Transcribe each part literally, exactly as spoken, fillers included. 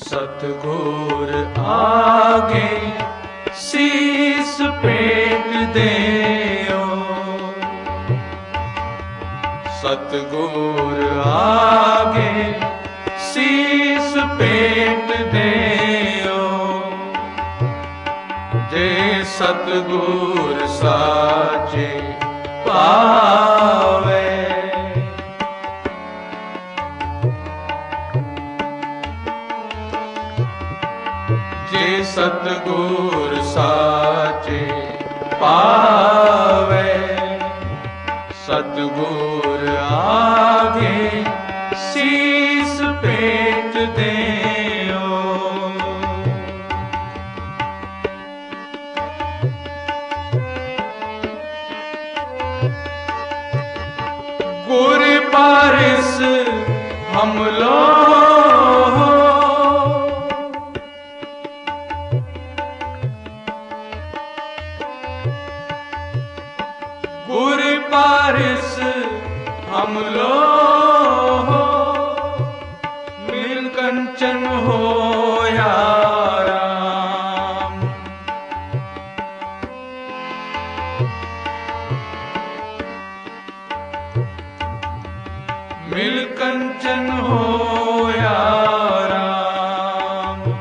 सतगुर आगे शीस पेट देओ, सतगुर आगे शीस पेट देओ। जे सतगुर साचे पावे, जे सतगुर साचे पावे, सतगुर आगे शीस पेट देओ। गुर पारिस हम लो, गुर पारिस हम लो, मिल कंचन होया राम। मिल कंचन होया राम,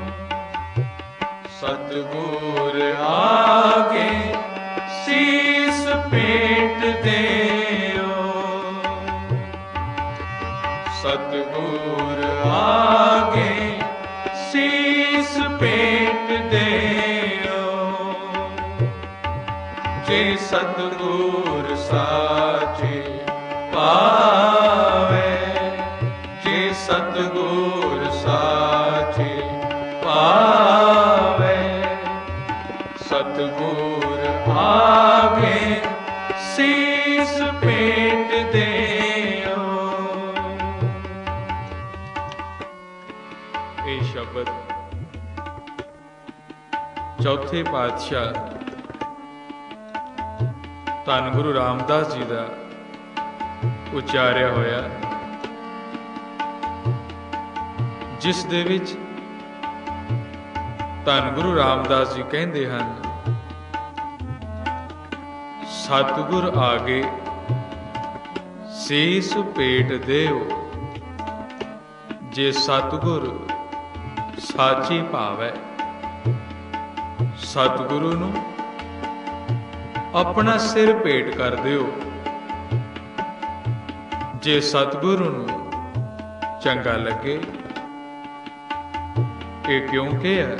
सतगुर आगे शीस पेट देओ, सतगुर आगे शीस पेट देओ। जे सतगुर साचे पावे, जे सतगुर साचे पावे, सतगुर आगे शीस पेट देओ। ਇਹ ਸ਼ਬਦ ਚੌਥੇ ਪਾਤਸ਼ਾਹ ਧੰਨ ਗੁਰੂ ਰਾਮਦਾਸ ਜੀ ਦਾ ਉਚਾਰਿਆ ਹੋਇਆ, ਜਿਸ ਦੇ ਵਿੱਚ ਧੰਨ ਗੁਰੂ ਰਾਮਦਾਸ ਜੀ ਕਹਿੰਦੇ ਹਨ, ਸਤਿਗੁਰ ਆਗੇ ਸੀਸ ਭੇਟ ਦੇਓ। ਜੇ ਸਤਿਗੁਰ ਸਾਚੀ ਭਾਵੈ, ਸਤਿਗੁਰੂ ਨੂੰ ਆਪਣਾ ਸਿਰ ਭੇਟ ਕਰ ਦਿਓ। ਜੇ ਸਤਿਗੁਰੂ ਨੂੰ ਚੰਗਾ ਲੱਗੇ। ਇਹ ਕਿਉਂ ਕਿਹਾ?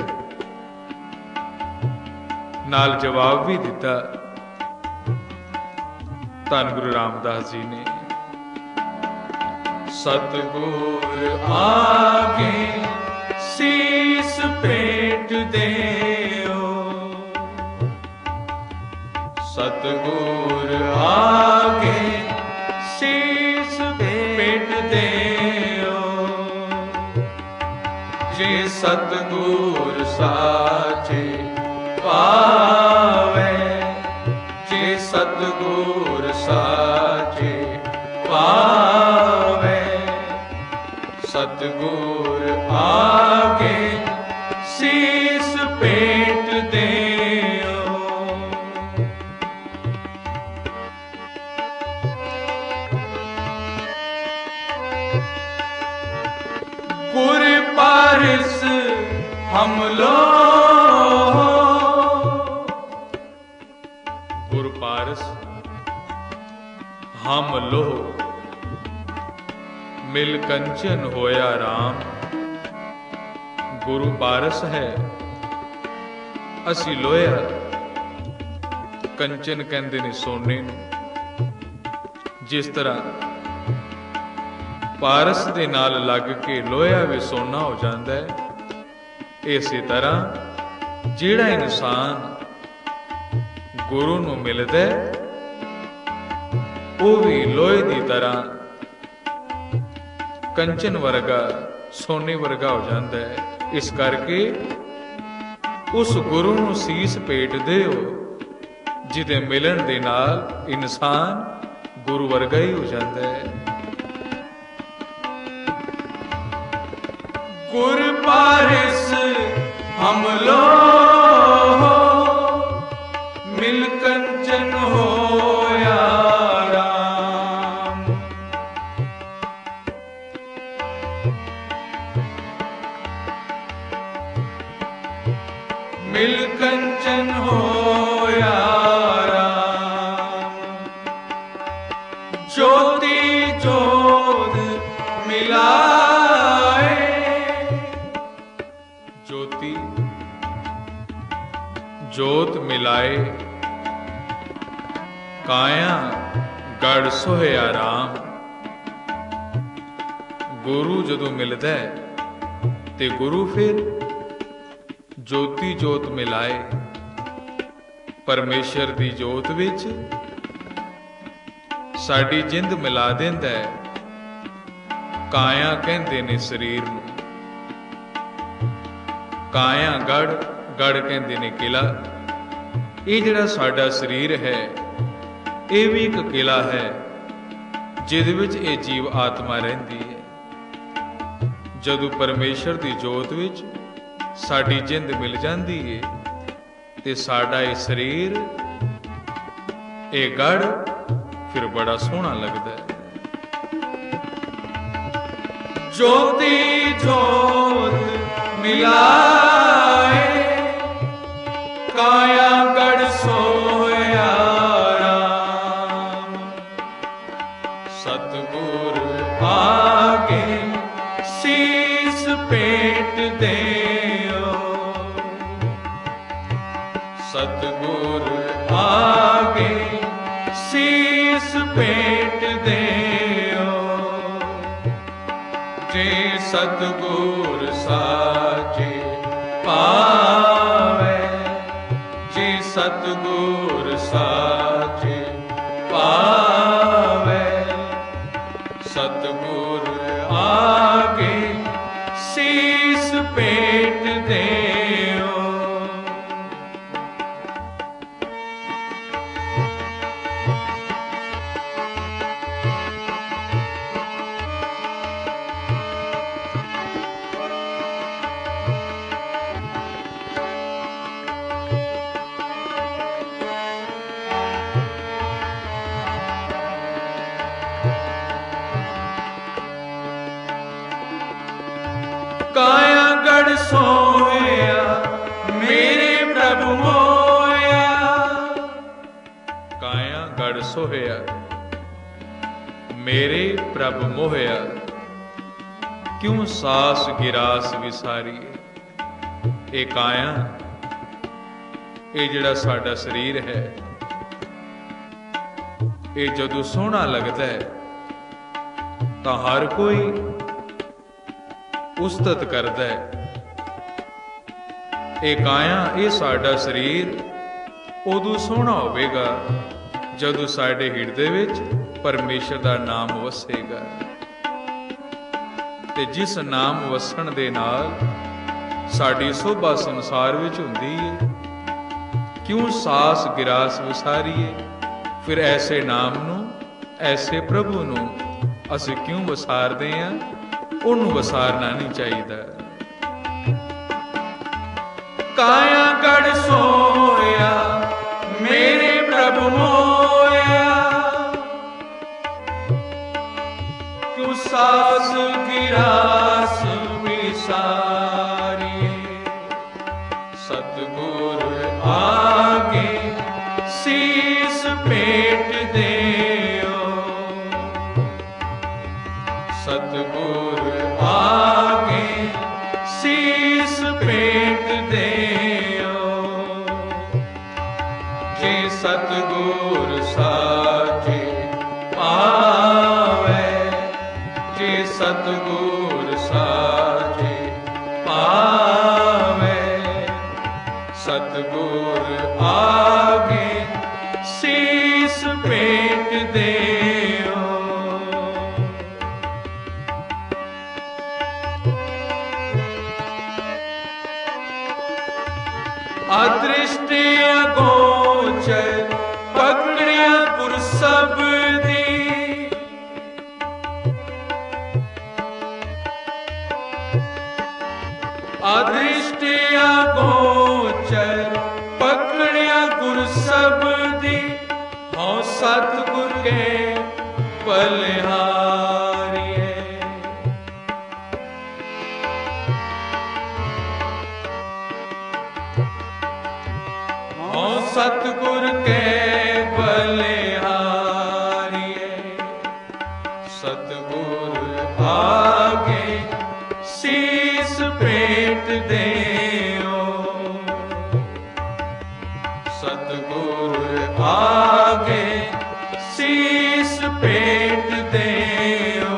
ਨਾਲ ਜਵਾਬ ਵੀ ਦਿੱਤਾ ਧੰਨ ਗੁਰੂ ਰਾਮਦਾਸ ਜੀ ਨੇ, सतगुर आगे शीस पेट देओ, सतगुर आगे शीस पेट देओ। जे सतगुर साचे पावे, जे सतगुर साचे पावे, सतगुर आगे शीस पेट देओ। गुर पारिस हम लो, गुर पारिस हम लो, मिल कंचन होया राम। गुरु पारस है असी लोया, कंचन कहते ने सोने नूं। जिस तरह पारस दे नाल लग के लोया भी सोना हो जाता है, इसी तरह जिहड़ा इंसान गुरु नूं मिलदा है वो भी लोहे की तरह कंचन वर्गा सोने वर्गा हो जाता है। इस करके उस गुरु नूं सीस भेट दिओ जिहदे मिलन दे नाल इंसान गुरु वर्गा ही हो जाता है। गुर वारिस हम लो मिल कंचन होया राम। मिल कंचन होया राम। ज्योति जोत मिलाए। ज्योति जोत मिलाए काया गढ़ सोहया राम। गुरु जदों मिलदा ते गुरु फिर ज्योति जोत मिलाए। परमेश्वर दी जोत विच साडी जिंद मिला दिंदा है। काया कहंदे ने शरीर नूं, काया गढ़, गढ़ कहंदे ने किला। ये जिहड़ा साडा शरीर है ये भी एक किला है जिहदे विच ये जीव आत्मा रहिंदी है। जदों परमेश्वर दी जोत विच साडी जिंद मिल जाती है ते साडा ये शरीर ये गढ़ फिर बड़ा सोहना लगता है। ज्योति जोत मिलाए काया गढ़ सोया राम। सतगुर आगे शीस पेट दे। सतगुर आगे शीस पेट देओ। जे सतगुर साचे पावे। जे सतगुर साचे पावे। सतगुर आगे शीस पेट देओ। काया गढ़ सोया मेरे प्रभु मोया। काया गढ़ सोया मेरे प्रभु मोहया। क्यों सास गिरास विसारी। ये काया ये जिहड़ा साडा शरीर है ये जदों सोहना लगता है तां हर कोई उस्तत करदा है। ये काया ये साडा शरीर उदों सोहना होवेगा जदों साडे हिरदे विच परमेश्वर दा नाम वसेगा। ते जिस नाम वसन दे नाल साडी शोभा संसार विच हुंदी है। क्यों सास गिरास विसारीए। फिर ऐसे नाम नूं ऐसे प्रभु नूं असीं क्यों वसारदे हां। उन्होंने वसारना नहीं चाहिए। काया गढ़ सोया मेरे प्रभु मोया। क्यों सास गिरास विसारी। सतगुर आगे शीस पेट देओ। सतगुर आगे शीस पेट देओ। जे सतगुर साचे पावे। जे सतगुर साचे पावे। सतगुर आगे शीस पेट देओ। अदृष्ट अगोचर पकड़िया पुर सब दी। अदृष्टिया गोचर पकड़िया गुर सबदी, हों सतगुर के बलिहारिए। हों सतगुर के बलिहारिए, सतगुर आगे शीस पेट देओ, सतगुर आगे शीस पेट देओ।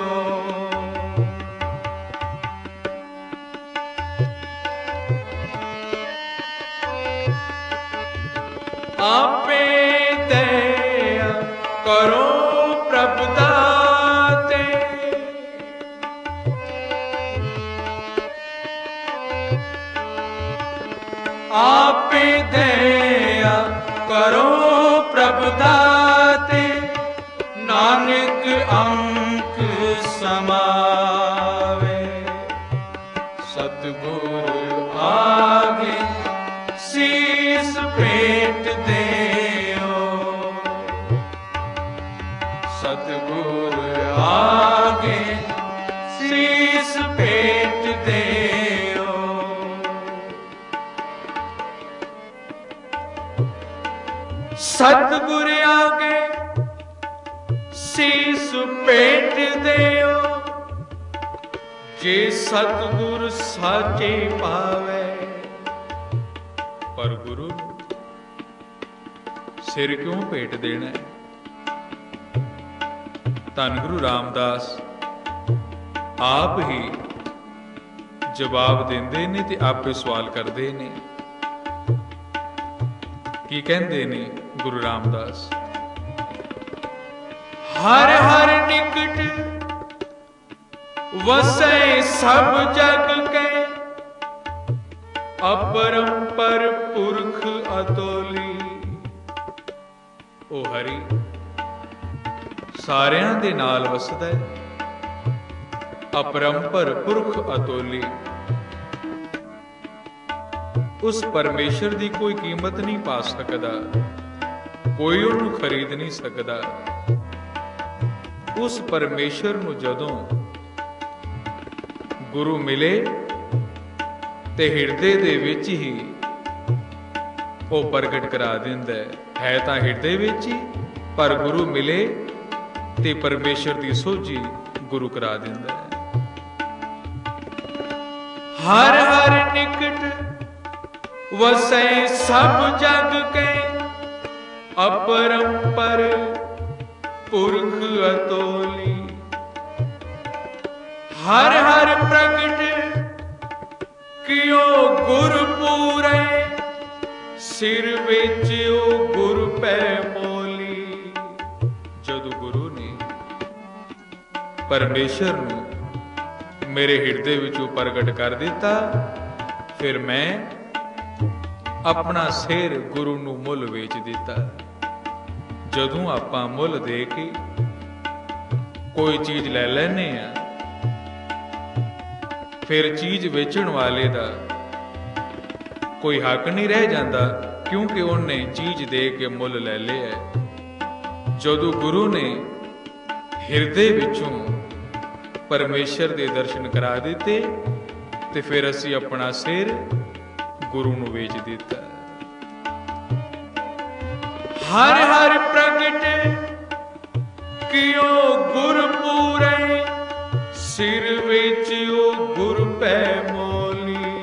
आपे दया करो प्रभु दाते, आपे दया करो प्रभु दाते, नानक अंक समावे। सतगुर आगे शीस पेट देओ, सतगुर आगे शीस पेट देओ। सतगुर आगे शीस पेट देओ, जे सतगुर साचे पावे। पर गुरु सिर क्यों भेट देना है? धन गुरु रामदास आप ही जवाब देंदे ने ते आपे सवाल करते ने। की कहते ने गुरु रामदास? हर हर निकट वसै सब जग के, अपरंपर पुरख अतोली। ओ हरि सारियां दे नाल वसदा है, अपरंपर पुरख अतोली। उस परमेश्वर की कोई कीमत नहीं पा सकता, कोई उन्हें खरीद नहीं सकता। उस परमेश्वर नूं जदों गुरु मिले ते हिरदे दे विच ही वो प्रगट करा दिंदा है। है तां हिरदे विच ही, पर गुरु मिले ते परमेश्वर की सोझी गुरु करा दिंदा है। हर हर निकट वसै सब जग के, अपरंपर पुरख अतोली। हर हर प्रगट कियो गुर पूरे, सिर विच ओ गुर पै मोली। जदों गुरु ने परमेश्वर नूं मेरे हिरदे विचों प्रगट कर दिता, फिर मैं अपना सिर गुरु नूं मुल वेच दिता। जदों आपां मुल दे के कोई चीज लै लैने आ, फिर चीज वेचण वाले दा कोई हक नहीं रह जाता, क्योंकि उन्हें चीज दे के मुल लै लिया। जदों गुरु ने हिरदे विचों परमेश्वर दे दर्शन करा दिते, ते फिर असी अपना सिर गुरु नूं वेच दिता। हर हर प्रगट कियो गुर पूरे, सिर विच ओ गुर पै मोली।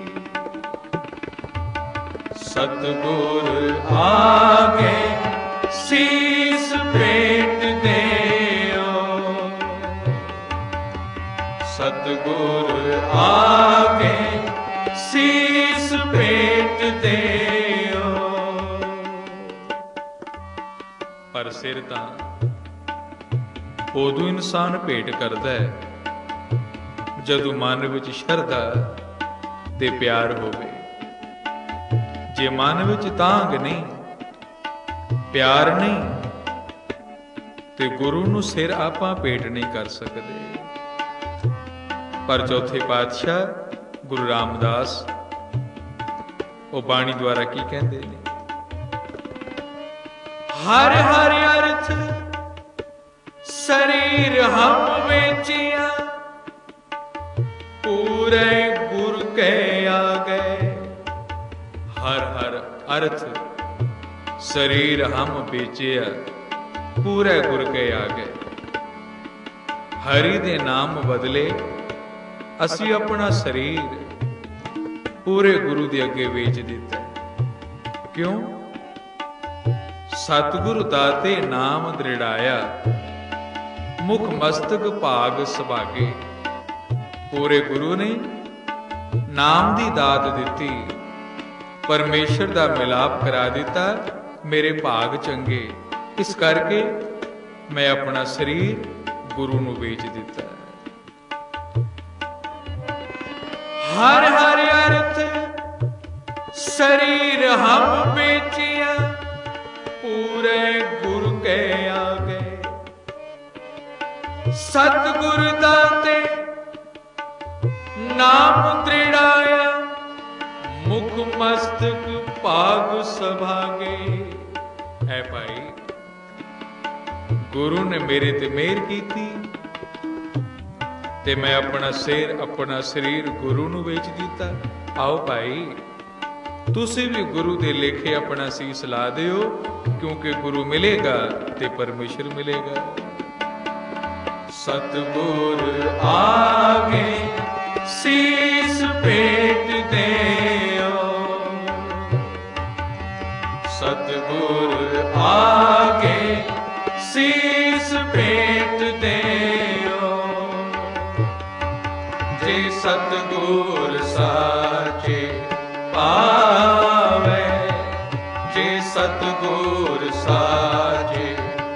सतगुर आगे शीस पेट देओ, सतगुर आगे शीस पेट देओ। पर सिर तां उदों इंसान भेट करता है जदों मन विच शरधा ते प्यार होवे। जे मन विच तांग नहीं, प्यार नहीं, ते गुरु नूं सिर आपां भेट नहीं कर सकते। पर चौथे पातशाह ਗੁਰੂ ਰਾਮਦਾਸ ਉਹ ਬਾਣੀ ਦੁਆਰਾ ਕੀ ਕਹਿੰਦੇ ਨੇ? ਹਰ ਹਰ ਅਰਥ ਸਰੀਰ ਹਮ ਵੇਚਿਆ, ਪੂਰੇ ਗੁਰ ਕੇ ਆਗੇ। ਹਰ ਹਰ ਅਰਥ ਸਰੀਰ ਹਮ ਵੇਚਿਆ, ਪੂਰੇ ਗੁਰ ਕੇ ਆਗੇ। ਹਰੀ ਦੇ ਨਾਮ ਬਦਲੇ ਅਸੀਂ ਆਪਣਾ ਸਰੀਰ ਪੂਰੇ ਗੁਰੂ ਦੇ ਅੱਗੇ ਵੇਚ ਦਿੱਤਾ। ਕਿਉਂ? ਸਤਿਗੁਰੂ ਦਾਤੇ ਨਾਮ ਦ੍ਰਿੜਾਇਆ, ਮੁਖ ਮਸਤਕ ਭਾਗ ਸੁਭਾਗੇ। ਪੂਰੇ ਗੁਰੂ ਨੇ ਨਾਮ ਦੀ ਦਾਤ ਦਿੱਤੀ, ਪਰਮੇਸ਼ਰ ਦਾ ਮਿਲਾਪ ਕਰਾ ਦਿੱਤਾ। ਮੇਰੇ ਭਾਗ ਚੰਗੇ, ਇਸ ਕਰਕੇ ਮੈਂ ਆਪਣਾ ਸਰੀਰ ਗੁਰੂ ਨੂੰ ਵੇਚ ਦਿੱਤਾ। ਹਰ ਹਰ ਅਰਥ ਸਰੀਰ ਹਮ ਵੇਚਿਆ, ਪੂਰੇ ਗੁਰ ਕੇ ਆਗੇ। ਸਤਿਗੁਰ ਦਾਤੇ ਨਾਮ ਦ੍ਰਿੜਾਇਆ, ਮੁਖ ਮਸਤਕ ਭਾਗ ਸੁਭਾਗੇ। ਹੈ ਭਾਈ, ਗੁਰੂ ਨੇ ਮੇਰੇ ਤੇ ਮਿਹਰ ਕੀਤੀ ਤੇ ਮੈਂ ਆਪਣਾ ਸਿਰ ਆਪਣਾ ਸਰੀਰ ਗੁਰੂ ਨੂੰ ਵੇਚ ਦਿੱਤਾ। ਆਓ ਭਾਈ, ਤੁਸੀਂ ਵੀ ਗੁਰੂ ਦੇ ਲੇਖੇ ਆਪਣਾ ਸੀਸ ਲਾ ਦਿਓ, ਕਿਉਂਕਿ ਗੁਰੂ ਮਿਲੇਗਾ ਤੇ ਪਰਮੇਸ਼ਰ ਮਿਲੇਗਾ। ਸਤਿਗੁਰ ਆਗੇ ਸੀਸ ਭੇਟ ਦਿਓ, ਸਤਿਗੁਰ ਆਗੇ ਸੀਸ ਭੇਟ ਦਿਓ। ਜੇ ਸਤਿਗੁਰ ਸਾਚੇ ਪਾਵੇ, ਜੇ ਸਤਿਗੁਰ ਸਾਚੇ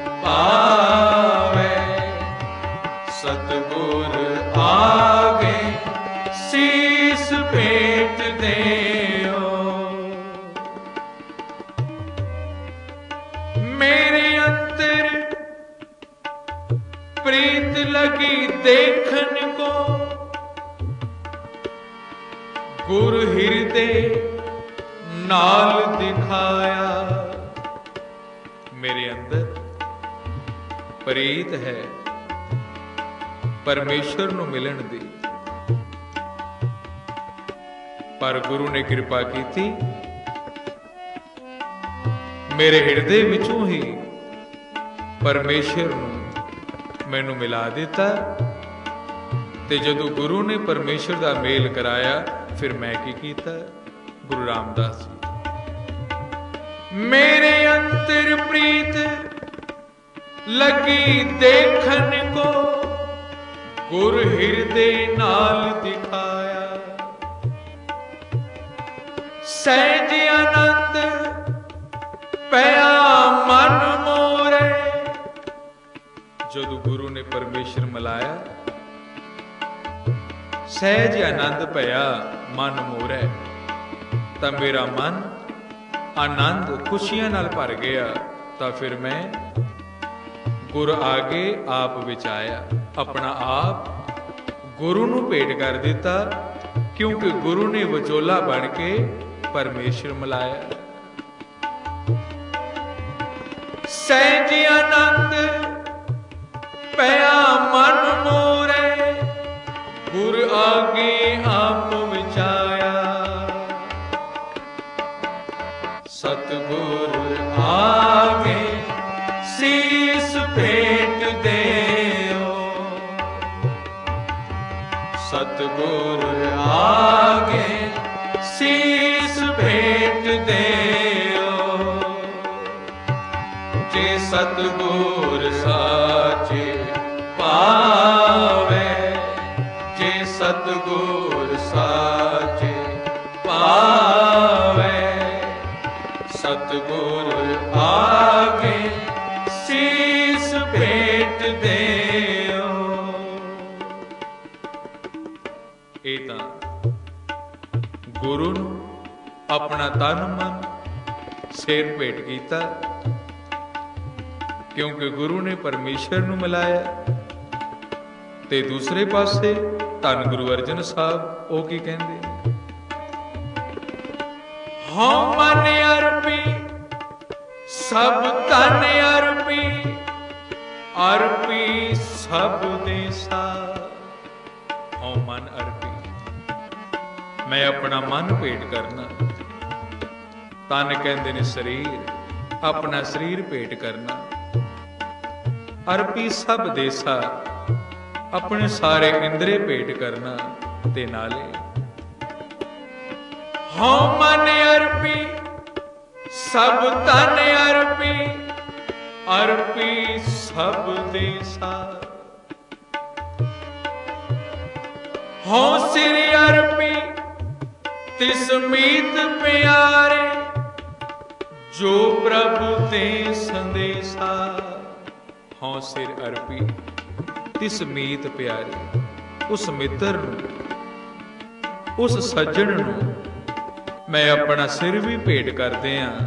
ਪਾਵੇ, ਸਤਿਗੁਰ ਆਗੇ ਸੀਸ ਭੇਟ ਦਿਓ। ਮੇਰੇ ਅੰਦਰ ਪ੍ਰੀਤ ਲਗੀ ਦੇਖਣ ਕੋ, ਗੁਰ ਹਿਰਦੇ ਨਾਲ ਦਿਖਾਇਆ। ਮੇਰੇ ਅੰਦਰ ਪ੍ਰੀਤ ਹੈ ਪਰਮੇਸ਼ਰ ਨੂੰ ਮਿਲਣ ਦੀ, ਪਰ ਗੁਰੂ ਨੇ ਕਿਰਪਾ ਕੀਤੀ, ਮੇਰੇ ਹਿਰਦੇ ਵਿੱਚੋਂ ਹੀ ਪਰਮੇਸ਼ਰ ਨੂੰ ਮੈਨੂੰ ਮਿਲਾ ਦਿੱਤਾ। ਤੇ ਜਦੋਂ ਗੁਰੂ ਨੇ ਪਰਮੇਸ਼ਰ ਦਾ ਮੇਲ ਕਰਾਇਆ, ਫਿਰ ਮੈਂ ਕੀ ਕੀਤਾ? ਗੁਰੂ ਰਾਮਦਾਸ ਜੀ, ਮੇਰੇ ਅੰਤਰ ਪ੍ਰੀਤ ਲਗੀ ਦੇਖਣ ਕੋ, ਗੁਰ ਹਿਰਦੇ ਨਾਲ ਦਿਖਾਇਆ। ਸਹਿਜ ਆਨੰਦ ਪਿਆ ਮਨ ਮੋਰੇ। ਜਦੋਂ ਗੁਰੂ ਨੇ ਪਰਮੇਸ਼ਰ ਮਿਲਾਇਆ, ਸਹਿਜ ਆਨੰਦ ਪਿਆ ਮਨ ਮੋਰੇ, ਤਾਂ ਮੇਰਾ ਮਨ ਆਨੰਦ ਖੁਸ਼ੀਆਂ ਨਾਲ ਭਰ ਗਿਆ। ਤਾਂ ਫਿਰ ਮੈਂ ਗੁਰ ਆਗੇ ਆਪ ਵਿੱਚ ਆਇਆ, ਆਪਣਾ ਆਪ ਗੁਰੂ ਨੂੰ ਭੇਟ ਕਰ ਦਿੱਤਾ, ਕਿਉਂਕਿ ਗੁਰੂ ਨੇ ਵਿਚੋਲਾ ਬਣ ਕੇ ਪਰਮੇਸ਼ਰ ਮਿਲਾਇਆ। ਸਹਿਜ ਆਨੰਦ ਪਿਆ ਮਨ ਮੋਰੇ, ਗੁਰ ਆਗੇ ਆਪ ਵਿਚਾਇਆ। ਸਤਿਗੁਰ ਆਗੇ ਸੀਸ ਭੇਟ ਦਿਓ, ਸਤਿਗੁਰ ਆਗੇ ਸੀਸ ਭੇਟ ਦਿਓ। ਜੇ ਸਤਿਗੁਰ ਸਾਚੇ ਪਾਵੇ, ਜੇ ਸਤਿਗੁਰ ਸਾਚੇ ਪਾਵੇ, ਸਤਿਗੁਰ ਆਗੇ ਸੀਸ ਭੇਟ ਦਿਓ। ਇਹ ਤਾਂ ਗੁਰੂ ਨੂੰ ਆਪਣਾ ਤਨ ਮਨ ਸਿਰ ਭੇਟ ਕੀਤਾ, ਕਿਉਂਕਿ ਗੁਰੂ ਨੇ ਪਰਮੇਸ਼ਰ ਨੂੰ ਮਿਲਾਇਆ। ਤੇ ਦੂਸਰੇ ਪਾਸੇ ਧੰਨ ਗੁਰੂ ਅਰਜਨ ਸਾਹਿਬ ਉਹ ਕੀ ਕਹਿੰਦੇ ਨੇ? ਹਉ ਮਨ ਅਰਪੀ ਸਭ ਤਨ ਅਰਪੀ, ਅਰਪੀ ਸਭ ਦੇਸਾ। ਹਉ ਮਨ ਅਰਪੀ, ਮੈਂ ਆਪਣਾ ਮਨ ਭੇਟ ਕਰਨਾ। ਤਨ ਕਹਿੰਦੇ ਨੇ ਸਰੀਰ, ਆਪਣਾ ਸਰੀਰ ਭੇਟ ਕਰਨਾ। ਅਰਪੀ ਸਭ ਦੇਸਾ, ਆਪਣੇ ਸਾਰੇ ਇੰਦਰੇ ਭੇਟ ਕਰਨਾ। ਤੇ ਨਾਲੇ ਹਉ ਮਨ ਅਰਪੀ ਸਭ ਤਨ ਅਰਪੀ, ਅਰਪੀ ਸਭ ਦੇਸਾ। ਹਉ ਸਿਰ ਅਰਪੀ ਤਿਸ ਮੀਤ ਪਿਆਰੇ, ਜੋ ਪ੍ਰਭੂ ਤੇ ਸੰਦੇਸਾ। ਹਉ ਸਿਰ ਅਰਪੀ ਤਿਸ ਮੀਤ ਪਿਆਰੇ, ਉਸ ਮਿੱਤਰ ਨੂੰ, ਉਸ ਸੱਜਣ ਨੂੰ ਮੈਂ ਆਪਣਾ ਸਿਰ ਵੀ ਭੇਟ ਕਰਦੇ ਹਾਂ,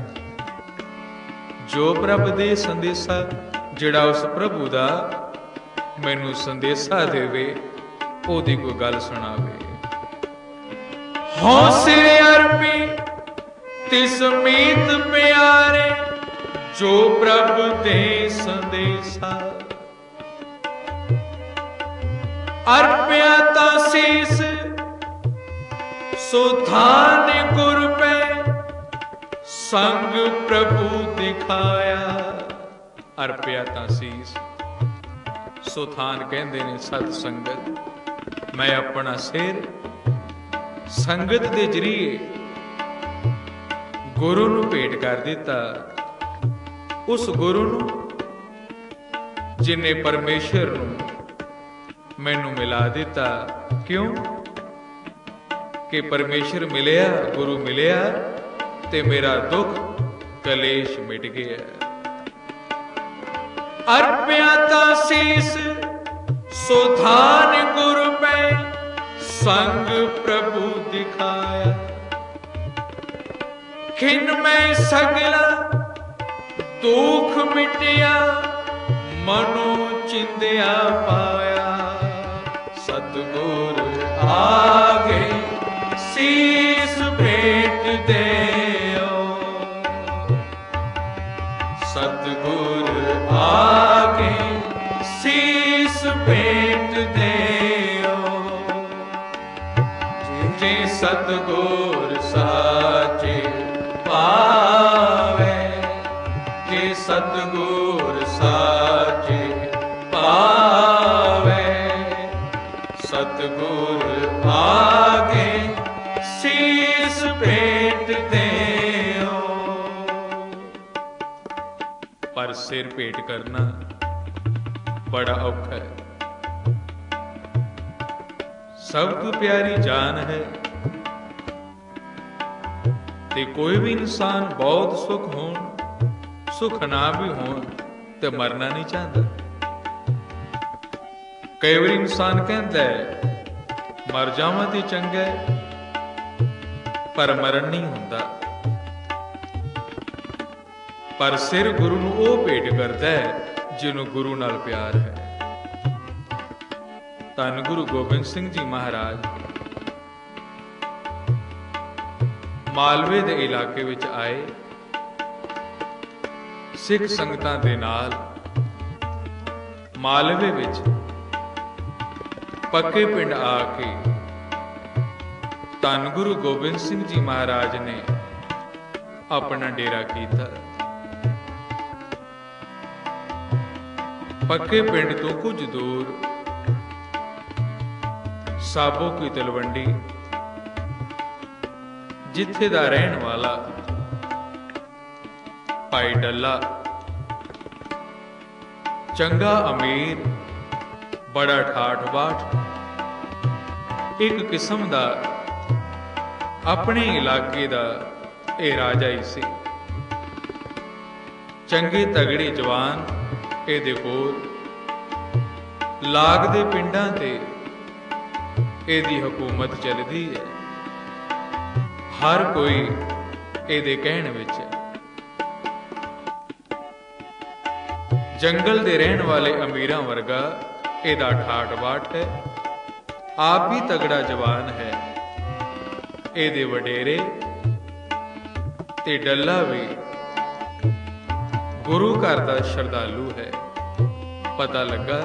ਜੋ ਪ੍ਰਭ ਦੇ ਸੰਦੇਸਾ, ਜਿਹੜਾ ਉਸ ਪ੍ਰਭੂ ਦਾ ਮੈਨੂੰ ਸੰਦੇਸਾ ਦੇਵੇ, ਉਹਦੀ ਕੋਈ ਗੱਲ ਸੁਣਾਵੇ। ਹਉ ਸਿਰ ਅਰਪੀ ਤਿਸ ਮੀਤ ਪਿਆਰੇ, ਜੋ ਪ੍ਰਭ ਦੇ ਸੰਦੇਸਾ। ਅਰਪਿਆ ਤਾਂ ਸੀਸ ਸੋ ਥਾਨ ਗੁਰ ਪੈ, ਸੰਗ ਪ੍ਰਭੂ ਦਿਖਾਇਆ। ਅਰਪਿਆ ਤਾਂ ਸੀਸ, ਸੋ ਥਾਨ ਕਹਿੰਦੇ ਨੇ ਸਤ ਸੰਗਤ। ਮੈਂ ਆਪਣਾ ਸਿਰ ਸੰਗਤ ਦੇ ਜਰੀਏ ਗੁਰੂ ਨੂੰ ਭੇਟ ਕਰ ਦਿੱਤਾ। ਉਸ ਗੁਰੂ ਨੂੰ ਜਿਨੇ ਪਰਮੇਸ਼ਰ ਨੂੰ ਮੈਨੂੰ ਮਿਲਾ ਦਿੱਤਾ। ਕਿਉਂ? ਕਿ ਪਰਮੇਸ਼ਰ ਮਿਲਿਆ, ਗੁਰੂ ਮਿਲਿਆ ਤੇ ਮੇਰਾ ਦੁੱਖ ਕਲੇਸ਼ ਮਿਟ ਗਿਆ। ਅਰਪਿਆ ਤਾਂ ਸੀਸ ਸੋ ਥਾਨ ਗੁਰ ਪੈ, ਸੰਗ ਪ੍ਰਭੂ ਦਿਖਾਇਆ। ਖਿਨ ਮੈਂ ਸਗਲਾ ਦੁੱਖ ਮਿਟਿਆ, ਮਨੋ ਚਿੰਦਿਆ ਪਾਇਆ। ਸਤਿਗੁਰ ਆਗੇ ਸੀਸ ਭੇਟ ਦੇਓ, ਸਤਿਗੁਰ ਆਗੇ ਸੀਸ ਭੇਟ ਦੇਓ। ਜੇ ਸਤਿਗੁਰ ਸਾਚੇ ਪਾਵੇ, ਜੇ ਸਤਿਗੁਰ ਸਾਚੇ ਪਾਵੇ, ਸਤਿਗੁਰ ਆਗੇ ਸੀਸ ਭੇਟ ਦੇਓ। ਪਰ ਸਿਰ ਭੇਟ ਕਰਨਾ ਬੜਾ ਔਖਾ ਹੈ। ਸਭ ਤੋਂ ਪਿਆਰੀ ਜਾਨ ਹੈ, ਤੇ ਕੋਈ ਵੀ ਇਨਸਾਨ ਬਹੁਤ ਸੁਖ ਹੋਣ, ਸੁਖ ਨਾ ਵੀ ਹੋਣ, ਤੇ ਮਰਨਾ ਨਹੀਂ ਚਾਹੁੰਦਾ। ਕਈ ਵਾਰੀ ਇਨਸਾਨ ਕਹਿੰਦਾ ਹੈ ਮਰ ਜਾਵਾਂ ਤੇ ਚੰਗਾ, ਪਰ ਮਰਨ ਨਹੀਂ ਹੁੰਦਾ। ਪਰ ਸਿਰ ਗੁਰੂ ਨੂੰ ਉਹ ਭੇਟ ਕਰਦਾ ਹੈ ਜਿਹਨੂੰ ਗੁਰੂ ਨਾਲ ਪਿਆਰ ਹੈ। ਧੰਨ ਗੁਰੂ ਗੋਬਿੰਦ ਸਿੰਘ ਜੀ ਮਹਾਰਾਜ ਮਾਲਵੇ ਦੇ ਇਲਾਕੇ ਵਿੱਚ ਆਏ, ਸਿੱਖ ਸੰਗਤਾਂ ਦੇ ਨਾਲ। ਮਾਲਵੇ ਵਿੱਚ ਪੱਕੇ ਪਿੰਡ ਆ ਕੇ ਧੰਨ ਗੁਰੂ ਗੋਬਿੰਦ ਸਿੰਘ ਜੀ ਮਹਾਰਾਜ ਨੇ ਆਪਣਾ ਡੇਰਾ ਕੀਤਾ। ਪੱਕੇ ਪਿੰਡ ਤੋਂ ਕੁਝ ਦੂਰ ਸਾਬੋ ਕੀ ਤਲਵੰਡੀ, ਜਿੱਥੇ ਦਾ ਰਹਿਣ ਵਾਲਾ ਭਾਈ ਡੱਲਾ ਚੰਗਾ ਅਮੀਰ, ਬੜਾ ਠਾਠ ਬਾਠ, ਇੱਕ ਕਿਸਮ ਦਾ ਆਪਣੇ ਇਲਾਕੇ ਦਾ ਇਹ ਰਾਜਾ ਹੀ ਸੀ। ਚੰਗੇ ਤਗੜੇ ਜਵਾਨ ਇਹਦੇ ਕੋਲ, ਲਾਗ ਦੇ ਪਿੰਡਾਂ ਤੇ ਇਹਦੀ ਹਕੂਮਤ ਚੱਲਦੀ ਹੈ। ਹਰ ਕੋਈ ਇਹਦੇ ਕਹਿਣ ਵਿੱਚ ਹੈ। ਜੰਗਲ ਦੇ ਰਹਿਣ ਵਾਲੇ ਅਮੀਰਾਂ ਵਰਗਾ ਇਹਦਾ ਠਾਠ ਬਾਠ ਹੈ। ਆਪ ਵੀ ਤਗੜਾ ਜਵਾਨ ਹੈ। ਇਹਦੇ ਵਡੇਰੇ ਤੇ ਡੱਲਾ ਵੀ ਗੁਰੂ ਘਰ ਦਾ ਸ਼ਰਧਾਲੂ ਹੈ। ਪਤਾ ਲੱਗਾ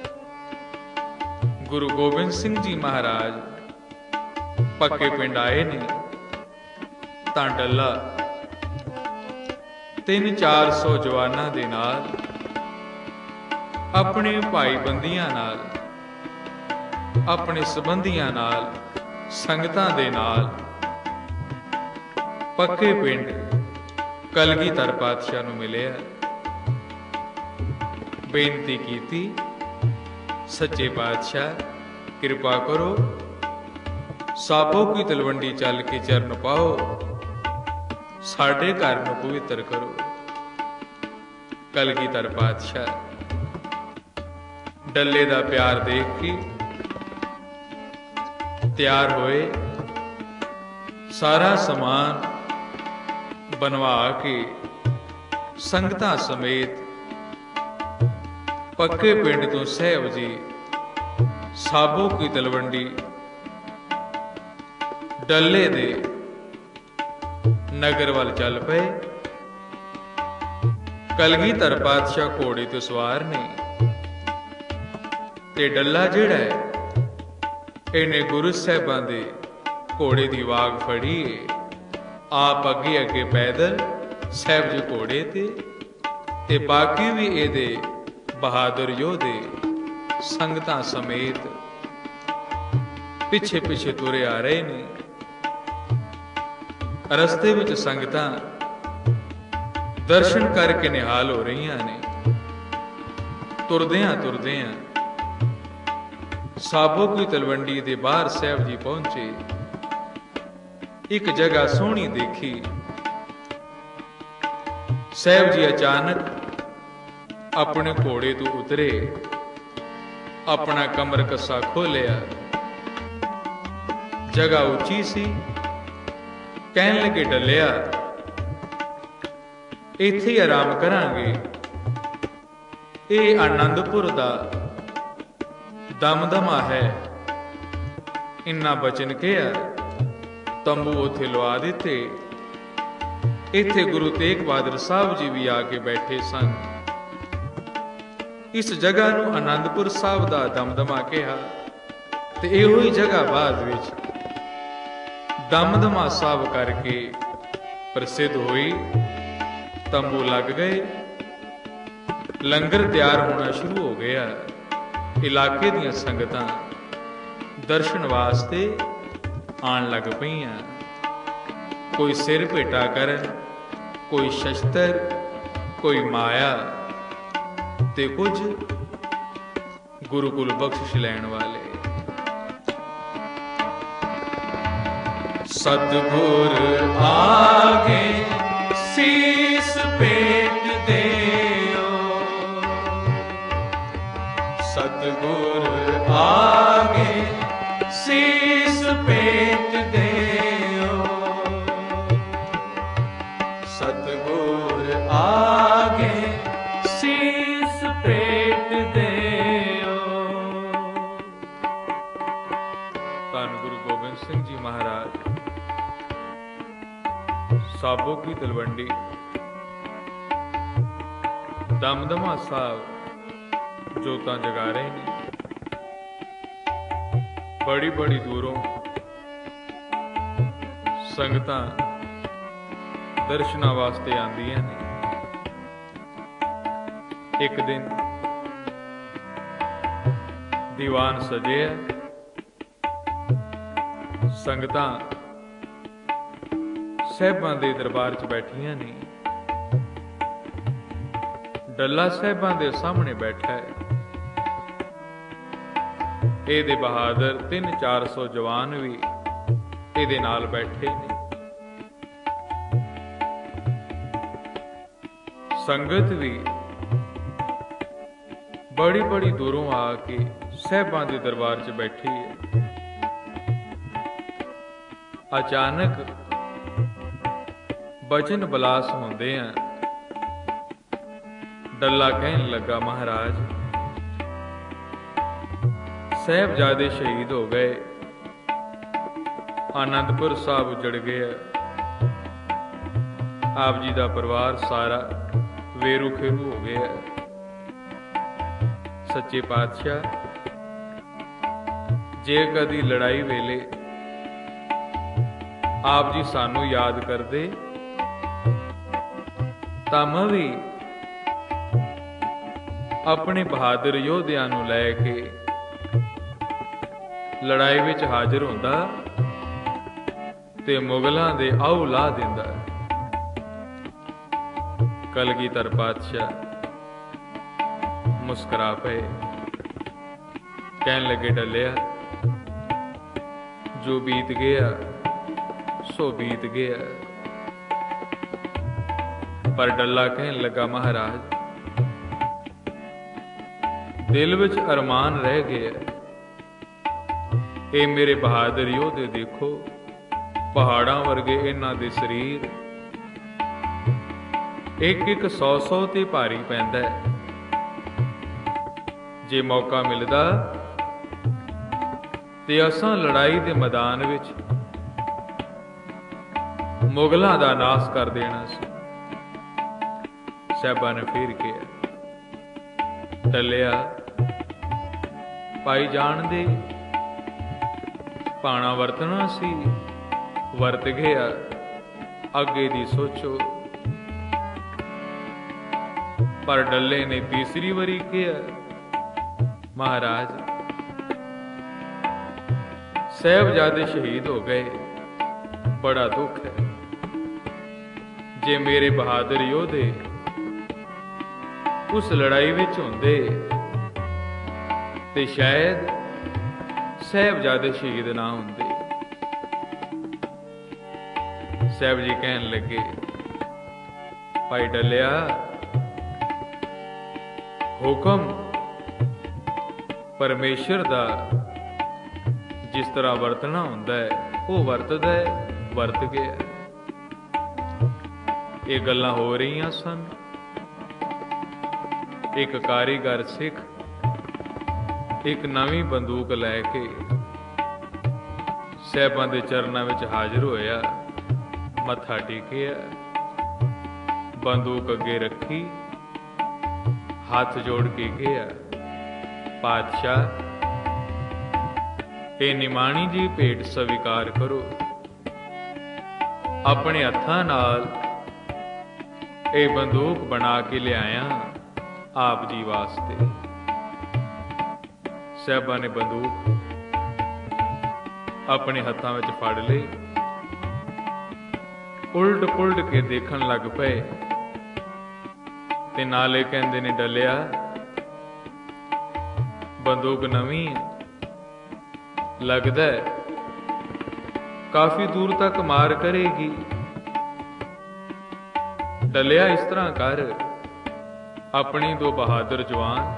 ਗੁਰੂ ਗੋਬਿੰਦ ਸਿੰਘ ਜੀ ਮਹਾਰਾਜ ਪੱਕੇ ਪਿੰਡ ਆਏ ਨੇ ਤਾਂ ਡੱਲਾ ਤਿੰਨ ਚਾਰ ਸੌ ਜਵਾਨਾਂ ਦੇ ਨਾਲ ਆਪਣੇ ਭਾਈ ਬੰਦੀਆਂ ਨਾਲ, ਆਪਣੇ ਸੰਬੰਧੀਆਂ ਨਾਲ, ਸੰਗਤਾਂ ਦੇ ਨਾਲ ਪੱਕੇ ਪਿੰਡ ਕਲਗੀਧਰ ਪਾਤਸ਼ਾਹ ਨੂੰ ਮਿਲਿਆ। ਬੇਨਤੀ ਕੀਤੀ, ਸੱਚੇ ਪਾਤਸ਼ਾਹ ਕਿਰਪਾ ਕਰੋ, ਸਾਬੋ ਕੀ ਤਲਵੰਡੀ ਚੱਲ ਕੇ ਚਰਨ ਪਾਓ, ਸਾਡੇ ਘਰ ਨੂੰ ਪਵਿੱਤਰ ਕਰੋ। ਕਲਗੀਧਰ ਪਾਤਸ਼ਾਹ ਡੱਲੇ ਦਾ ਪਿਆਰ ਦੇਖ ਕੇ ਤਿਆਰ ਹੋਏ, ਸਾਰਾ ਸਮਾਨ ਬਣਵਾ ਕੇ ਸੰਗਤਾਂ ਸਮੇਤ ਪੱਕੇ ਪਿੰਡ ਤੋਂ ਸਾਹਿਬ ਜੀ ਸਾਬੋ ਕੀ ਤਲਵੰਡੀ ਡੱਲੇ ਦੇ ਨਗਰ ਵੱਲ ਚੱਲ ਪਏ। ਕਲਗੀਧਰ ਪਾਤਸ਼ਾਹ ਘੋੜੇ ਤੇ ਸਵਾਰ ਨੇ ਤੇ ਡੱਲਾ ਜਿਹੜਾ ਹੈ ਇਹਨੇ ਗੁਰੂ ਸਾਹਿਬਾਂ ਦੇ ਘੋੜੇ ਦੀ ਵਾਗ ਫੜੀ ਏ। ਆਪ ਅੱਗੇ ਅੱਗੇ ਪੈਦਲ, ਸਾਹਿਬ ਜੀ ਘੋੜੇ ਤੇ ਤੇ ਬਾਕੀ ਵੀ ਇਹਦੇ ਬਹਾਦਰ ਯੋਧੇ ਸੰਗਤਾਂ ਸਮੇਤ ਪਿੱਛੇ ਪਿੱਛੇ ਤੁਰੇ ਆ ਰਹੇ ਨੇ। ਰਸਤੇ ਵਿੱਚ ਸੰਗਤਾਂ ਦਰਸ਼ਨ ਕਰਕੇ ਨਿਹਾਲ ਹੋ ਰਹੀਆਂ ਨੇ। ਤੁਰਦਿਆਂ ਤੁਰਦਿਆਂ ਸਾਬੋ ਕੀ ਤਲਵੰਡੀ ਦੇ ਬਾਹਰ ਸਾਹਿਬ ਜੀ ਪਹੁੰਚੇ। ਇੱਕ ਜਗ੍ਹਾ ਸੋਹਣੀ ਦੇਖੀ। ਸਾਹਿਬ ਜੀ ਅਚਾਨਕ ਆਪਣੇ ਘੋੜੇ ਤੋਂ ਉਤਰੇ, ਆਪਣਾ ਕਮਰ ਕੱਸਾ ਖੋਲਿਆ। ਜਗ੍ਹਾ ਉੱਚੀ ਸੀ। ਕਹਿਣ ਲੱਗੇ, ਡੱਲਿਆ ਇੱਥੇ ਹੀ ਆਰਾਮ ਕਰਾਂਗੇ। ਇਹ ਆਨੰਦਪੁਰ ਦਾ ਦਮਦਮਾ ਹੈ। ਇੰਨਾ ਬਚਨ ਕਿਹਾ, ਤੰਬੂ ਉੱਥੇ ਲਵਾ ਦਿੱਤੇ। ਇੱਥੇ ਗੁਰੂ ਤੇਗ ਬਹਾਦਰ ਸਾਹਿਬ ਜੀ ਵੀ ਆ ਕੇ ਬੈਠੇ ਸਨ। ਇਸ ਜਗ੍ਹਾ ਨੂੰ ਆਨੰਦਪੁਰ ਸਾਹਿਬ ਦਾ ਦਮਦਮਾ ਕਿਹਾ ਤੇ ਇਹੋ ਹੀ ਜਗ੍ਹਾ ਬਾਅਦ ਵਿੱਚ ਦਮਦਮਾ ਸਾਹਿਬ ਕਰਕੇ ਪ੍ਰਸਿੱਧ ਹੋਈ। ਤੰਬੂ ਲੱਗ ਗਏ, ਲੰਗਰ ਤਿਆਰ ਹੋਣਾ ਸ਼ੁਰੂ ਹੋ ਗਿਆ। ਇਲਾਕੇ ਦੀਆਂ ਸੰਗਤਾਂ ਦਰਸ਼ਨ ਵਾਸਤੇ ਆਉਣ ਲੱਗ ਪਈਆਂ। ਕੋਈ ਸਿਰ ਭੇਟਾ ਕਰਨ, ਕੋਈ ਸ਼ਸਤਰ, ਕੋਈ ਮਾਇਆ ਤੇ ਕੁਝ ਗੁਰੂ ਕੋਲ ਬਖਸ਼ਿਸ਼ ਲੈਣ ਵਾਲੇ। ਸਤਿਗੁਰ ਆਗੇ ਸੀਸ ਭੇਟ ਦਿਓ, ਸਤਿਗੁਰ ਆਗੇ ਸੀਸ ਭੇਟ ਦਿਓ, ਸਤਿਗੁਰ ਆਗੇ ਸੀਸ ਭੇਟ ਦਿਓ। ਧੰਨ ਗੁਰੂ ਗੋਬਿੰਦ ਸਿੰਘ ਜੀ ਮਹਾਰਾਜ ਸਾਬੋ ਕੀ ਤਲਵੰਡੀ ਦਮਦਮਾ ਸਾਹਿਬ ਜੋਤਾਂ ਜਗਾ ਰਹੇ ਨੇ। ਬੜੀ ਬੜੀ ਦੂਰੋਂ ਸੰਗਤਾਂ ਦਰਸ਼ਨਾਂ ਵਾਸਤੇ ਆਉਂਦੀਆਂ ਨੇ। ਇੱਕ ਦਿਨ ਦੀਵਾਨ ਸਜਿਆ, ਸੰਗਤਾਂ ਸਾਹਿਬਾਂ ਦੇ ਦਰਬਾਰ 'ਚ ਬੈਠੀਆਂ ਨੇ। ਡੱਲਾ ਸਾਹਿਬਾਂ ਦੇ ਸਾਹਮਣੇ ਬੈਠਾ ਹੈ। ਇਹਦੇ ਬਹਾਦਰ ਤਿੰਨ ਚਾਰ ਸੌ ਜਵਾਨ ਵੀ ਇਹਦੇ ਨਾਲ ਬੈਠੇ ਨੇ। ਸੰਗਤ ਵੀ ਬੜੀ ਬੜੀ ਦੂਰੋਂ ਆ ਕੇ ਸਾਹਿਬਾਂ ਦੇ ਦਰਬਾਰ 'ਚ ਬੈਠੀ ਹੈ। ਅਚਾਨਕ ਬਚਨ ਬਲਾਸ ਹੁੰਦੇ ਆ। ਡੱਲਾ ਕਹਿਣ ਲੱਗਾ, ਮਹਾਰਾਜ ਸਾਹਿਬਜ਼ਾਦੇ ਸ਼ਹੀਦ ਹੋ ਗਏ। ਆਨੰਦਪੁਰ ਸਾਹਿਬ ਉਜੜ ਗਿਆ। ਆਪ ਜੀ ਦਾ ਪਰਿਵਾਰ ਸਾਰਾ ਵੇਰੂ ਖੇਰੂ ਹੋ ਗਿਆ। ਸੱਚੇ ਪਾਤਸ਼ਾਹ, ਜੇ ਕਦੀ ਲੜਾਈ ਵੇਲੇ ਆਪ ਜੀ ਸਾਨੂੰ ਯਾਦ ਕਰਦੇ ਤਾਂ ਮੈਂ ਵੀ ਆਪਣੇ ਬਹਾਦਰ ਯੋਧਿਆਂ ਨੂੰ ਲੈ ਕੇ ਲੜਾਈ ਵਿੱਚ ਹਾਜ਼ਰ ਹੁੰਦਾ ਤੇ ਮੁਗਲਾਂ ਦੇ ਆਉ ਲਾ ਦਿੰਦਾ। ਕਲਗੀਧਰ ਪਾਤਸ਼ਾਹ ਮੁਸਕਰਾ ਪਏ, ਕਹਿਣ ਲੱਗੇ, ਡੱਲਿਆ, ਜੋ ਬੀਤ ਗਿਆ ਸੋ ਬੀਤ ਗਿਆ। ਪਰ ਡੱਲਾ ਕਹਿਣ ਲੱਗਾ, ਮਹਾਰਾਜ, ਦਿਲ ਵਿੱਚ ਅਰਮਾਨ ਰਹਿ ਗਿਆ। ਇਹ ਮੇਰੇ ਬਹਾਦਰ ਯੋਧੇ ਦੇਖੋ, ਪਹਾੜਾਂ ਵਰਗੇ ਇਹਨਾਂ ਦੇ ਸਰੀਰ ਇੱਕ ਇੱਕ ਸੌ ਸੌ ਤੇ ਭਾਰੀ ਪੈਂਦਾ ਹੈ। ਜੇ ਮੌਕਾ ਮਿਲਦਾ ਤੇ ਅਸਾਂ ਲੜਾਈ ਦੇ ਮੈਦਾਨ ਵਿੱਚ ਮੁਗਲਾਂ ਦਾ ਨਾਸ ਕਰ ਦੇਣਾ ਸੀ। ਸਾਹਿਬਾਂ ਨੇ ਫਿਰ ਕਿਹਾ, ਟੱਲਿਆ, ਭਾਈ ਜਾਣਦੇ ਪਾਣਾ ਵਰਤਣਾ ਸੀ, ਵਰਤ ਗਿਆ, ਅੱਗੇ ਦੀ ਸੋਚੋ। ਪਰ ਡੱਲੇ ਨੇ ਤੀਸਰੀ ਵਾਰੀ ਕਿਹਾ, ਮਹਾਰਾਜ, ਸਾਹਿਬਜ਼ਾਦੇ ਸ਼ਹੀਦ ਹੋ ਗਏ, ਬੜਾ ਦੁੱਖ ਹੈ। ਜੇ ਮੇਰੇ ਬਹਾਦਰ ਯੋਧੇ ਉਸ ਲੜਾਈ ਵਿੱਚ ਹੁੰਦੇ ਤੇ ਸ਼ਾਇਦ ਸਾਹਿਬਜ਼ਾਦੇ ਸ਼ਹੀਦ ਨਾ ਹੁੰਦੇ। ਸਾਹਿਬ ਜੀ ਕਹਿਣ ਲੱਗੇ, ਭਾਈ ਡੱਲਿਆ, ਹੁਕਮ ਪਰਮੇਸ਼ਰ ਦਾ ਜਿਸ ਤਰ੍ਹਾਂ ਵਰਤਣਾ ਹੁੰਦਾ ਹੈ ਉਹ ਵਰਤਦਾ ਹੈ, ਵਰਤ ਗਿਆ। ਇਹ ਗੱਲਾਂ ਹੋ ਰਹੀਆਂ ਸਨ। ਇੱਕ ਕਾਰੀਗਰ ਸਿੱਖ ਇੱਕ ਨਵੀਂ ਬੰਦੂਕ ਲੈ ਕੇ ਸਾਹਿਬਾਂ ਦੇ ਚਰਨਾਂ ਵਿੱਚ ਹਾਜ਼ਰ ਹੋਇਆ, ਮੱਥਾ ਟੇਕਿਆ, ਬੰਦੂਕ ਅੱਗੇ ਰੱਖੀ, ਹੱਥ ਜੋੜ ਕੇ ਕਿਹਾ, ਪਾਤਸ਼ਾਹ, ਇਹ ਨਿਮਾਣੀ ਜੀ ਭੇਟ ਸਵੀਕਾਰ ਕਰੋ। ਆਪਣੇ ਹੱਥਾਂ ਨਾਲ ਇਹ ਬੰਦੂਕ ਬਣਾ ਕੇ ਲਿਆਇਆ ਆਪ ਜੀ ਵਾਸਤੇ। ਸਾਹਿਬਾਂ ਨੇ ਬੰਦੂਕ ਆਪਣੇ ਹੱਥਾਂ ਵਿੱਚ ਫੜ ਲਈ, ਉਲਟ ਪੁਲਟ ਕੇ ਦੇਖਣ ਲੱਗ ਪਏ ਤੇ ਨਾਲੇ ਕਹਿੰਦੇ ਨੇ, ਡੱਲਿਆ, ਬੰਦੂਕ ਨਵੀਂ ਲੱਗਦਾ ਹੈ, ਕਾਫੀ ਦੂਰ ਤੱਕ ਮਾਰ ਕਰੇਗੀ। ਡੱਲਿਆ, ਇਸ ਤਰ੍ਹਾਂ ਕਰ, ਆਪਣੀ ਦੋ ਬਹਾਦਰ ਜਵਾਨ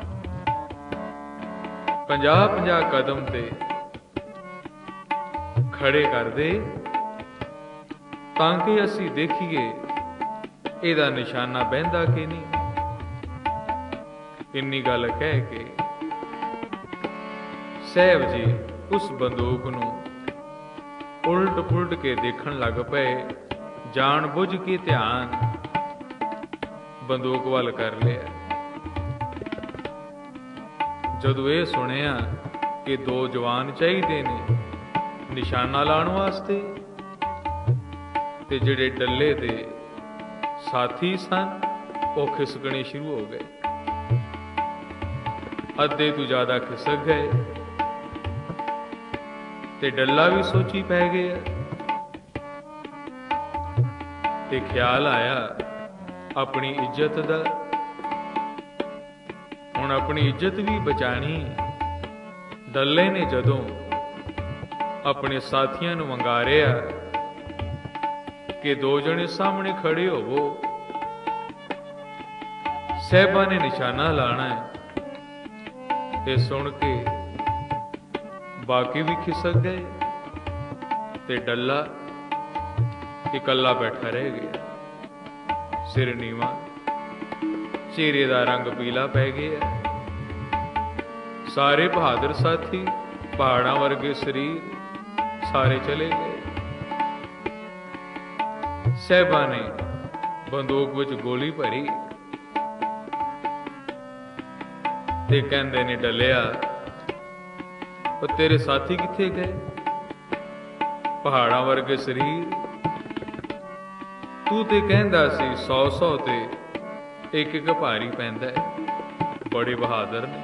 ਪੰਜਾਹ ਪੰਜਾਹ ਕਦਮ ਤੇ ਖੜੇ ਕਰ ਦੇ ਤਾਂ ਕਿ ਅਸੀਂ ਦੇਖੀਏ ਇਹਦਾ ਨਿਸ਼ਾਨਾ ਬਹਿੰਦਾ ਕਿ ਨਹੀਂ। ਇੰਨੀ ਗੱਲ ਕਹਿ ਕੇ ਸਾਹਿਬ ਜੀ ਉਸ ਬੰਦੂਕ ਨੂੰ ਉਲਟ ਪੁਲਟ ਕੇ ਦੇਖਣ ਲੱਗ ਪਏ, ਜਾਣ ਬੁੱਝ ਕੇ ਧਿਆਨ ਬੰਦੂਕ ਵੱਲ ਕਰ ਲਿਆ। ਜਦੋਂ ਇਹ ਸੁਣਿਆ ਕਿ ਦੋ ਜਵਾਨ ਚਾਹੀਦੇ ਨੇ ਨਿਸ਼ਾਨਾ ਲਾਉਣ ਵਾਸਤੇ, ਤੇ ਜਿਹੜੇ ਡੱਲੇ ਦੇ ਸਾਥੀ ਸਨ ਉਹ ਖਿਸਕਣੇ ਸ਼ੁਰੂ ਹੋ ਗਏ। ਅੱਧੇ ਤੋਂ ਜ਼ਿਆਦਾ ਖਿਸਕ ਗਏ ਤੇ ਡੱਲਾ ਵੀ ਸੋਚੀ ਪੈ ਗਿਆ ਤੇ ਖਿਆਲ ਆਇਆ ਆਪਣੀ ਇੱਜ਼ਤ ਦਾ। ਹੁਣ ਆਪਣੀ ਇੱਜ਼ਤ ਵੀ ਬਚਾਣੀ। ਡੱਲੇ ਨੇ ਜਦੋਂ ਆਪਣੇ ਸਾਥੀਆਂ ਨੂੰ ਵੰਗਾਰਿਆ ਕਿ ਦੋ ਜਣੇ ਸਾਹਮਣੇ ਖੜੇ ਹੋਵੋ, ਸਾਹਿਬਾਂ ਨੇ ਨਿਸ਼ਾਨਾ ਲਾਣਾ ਹੈ, ਤੇ ਸੁਣ ਕੇ ਬਾਕੀ ਵੀ ਖਿਸਕ ਗਏ ਤੇ ਡੱਲਾ ਇਕੱਲਾ ਬੈਠਾ ਰਹਿ ਗਿਆ। ਸਿਰ ਨੀਵਾਂ, ਚਿਹਰੇ ਦਾ ਰੰਗ ਪੀਲਾ ਪੈ ਗਿਆ। ਸਾਰੇ ਬਹਾਦਰ ਸਾਥੀ पहाड़ां वर्गे शरीर सारे चले गए। साहिबा ने बंदूक विच गोली भरी ते कहंदे ने डलिया तेरे साथी किथे गए? पहाड़ां वर्गे शरीर तू ते कहंदा सी सौ सौ ते एक एक भारी पैंदा है, बड़े बहादुर ने,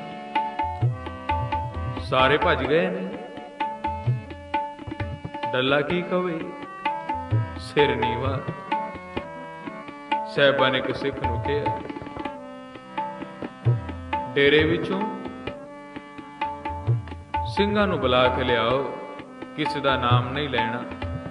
सारे भज गए ने। डल्ला की कवे सिर नीवा। साहिबा ने एक सिख नूं कहा डेरे विचों ਸਿੰਘਾਂ ਨੂੰ बुला के लियाओ, किसी का नाम नहीं लेना।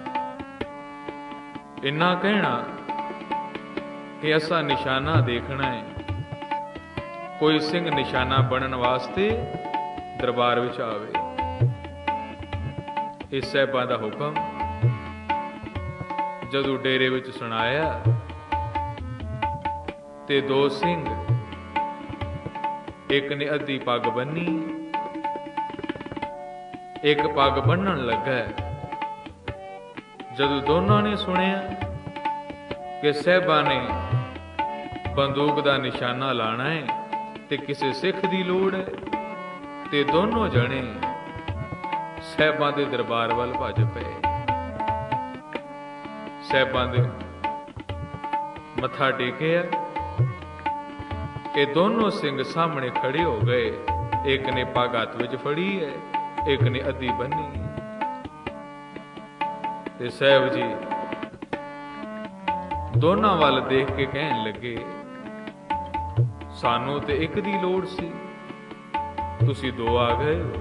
इन्ना कहना कि असा निशाना देखना है। कोई सिंह निशाना बनन वास्ते दरबार विच आवे। इस साहिबां दा हुक्म जदों डेरे विच सुनाया ते दो सिंह, एक ने अद्धी पग बन्नी, एक पग बन्नण लगा। जदों दोनों ने सुनिया कि साहिबा ने बंदूक का निशाना लाना है ते किसी सिख की लोड़ है, ते दोनों जने साहिबां दे दरबार वाल भज पे। साहिबां दे मत्था टेकिया। ये दोनों सिंह सामने खड़े हो गए। एक ने पग हथ विच फड़ी है, एक ने अद्धी बन्नी। ते साहिब जी दोनों वाल देख के कहन लगे सानू ते एक दी लोड़ सी, तुसी दो आ गए हो।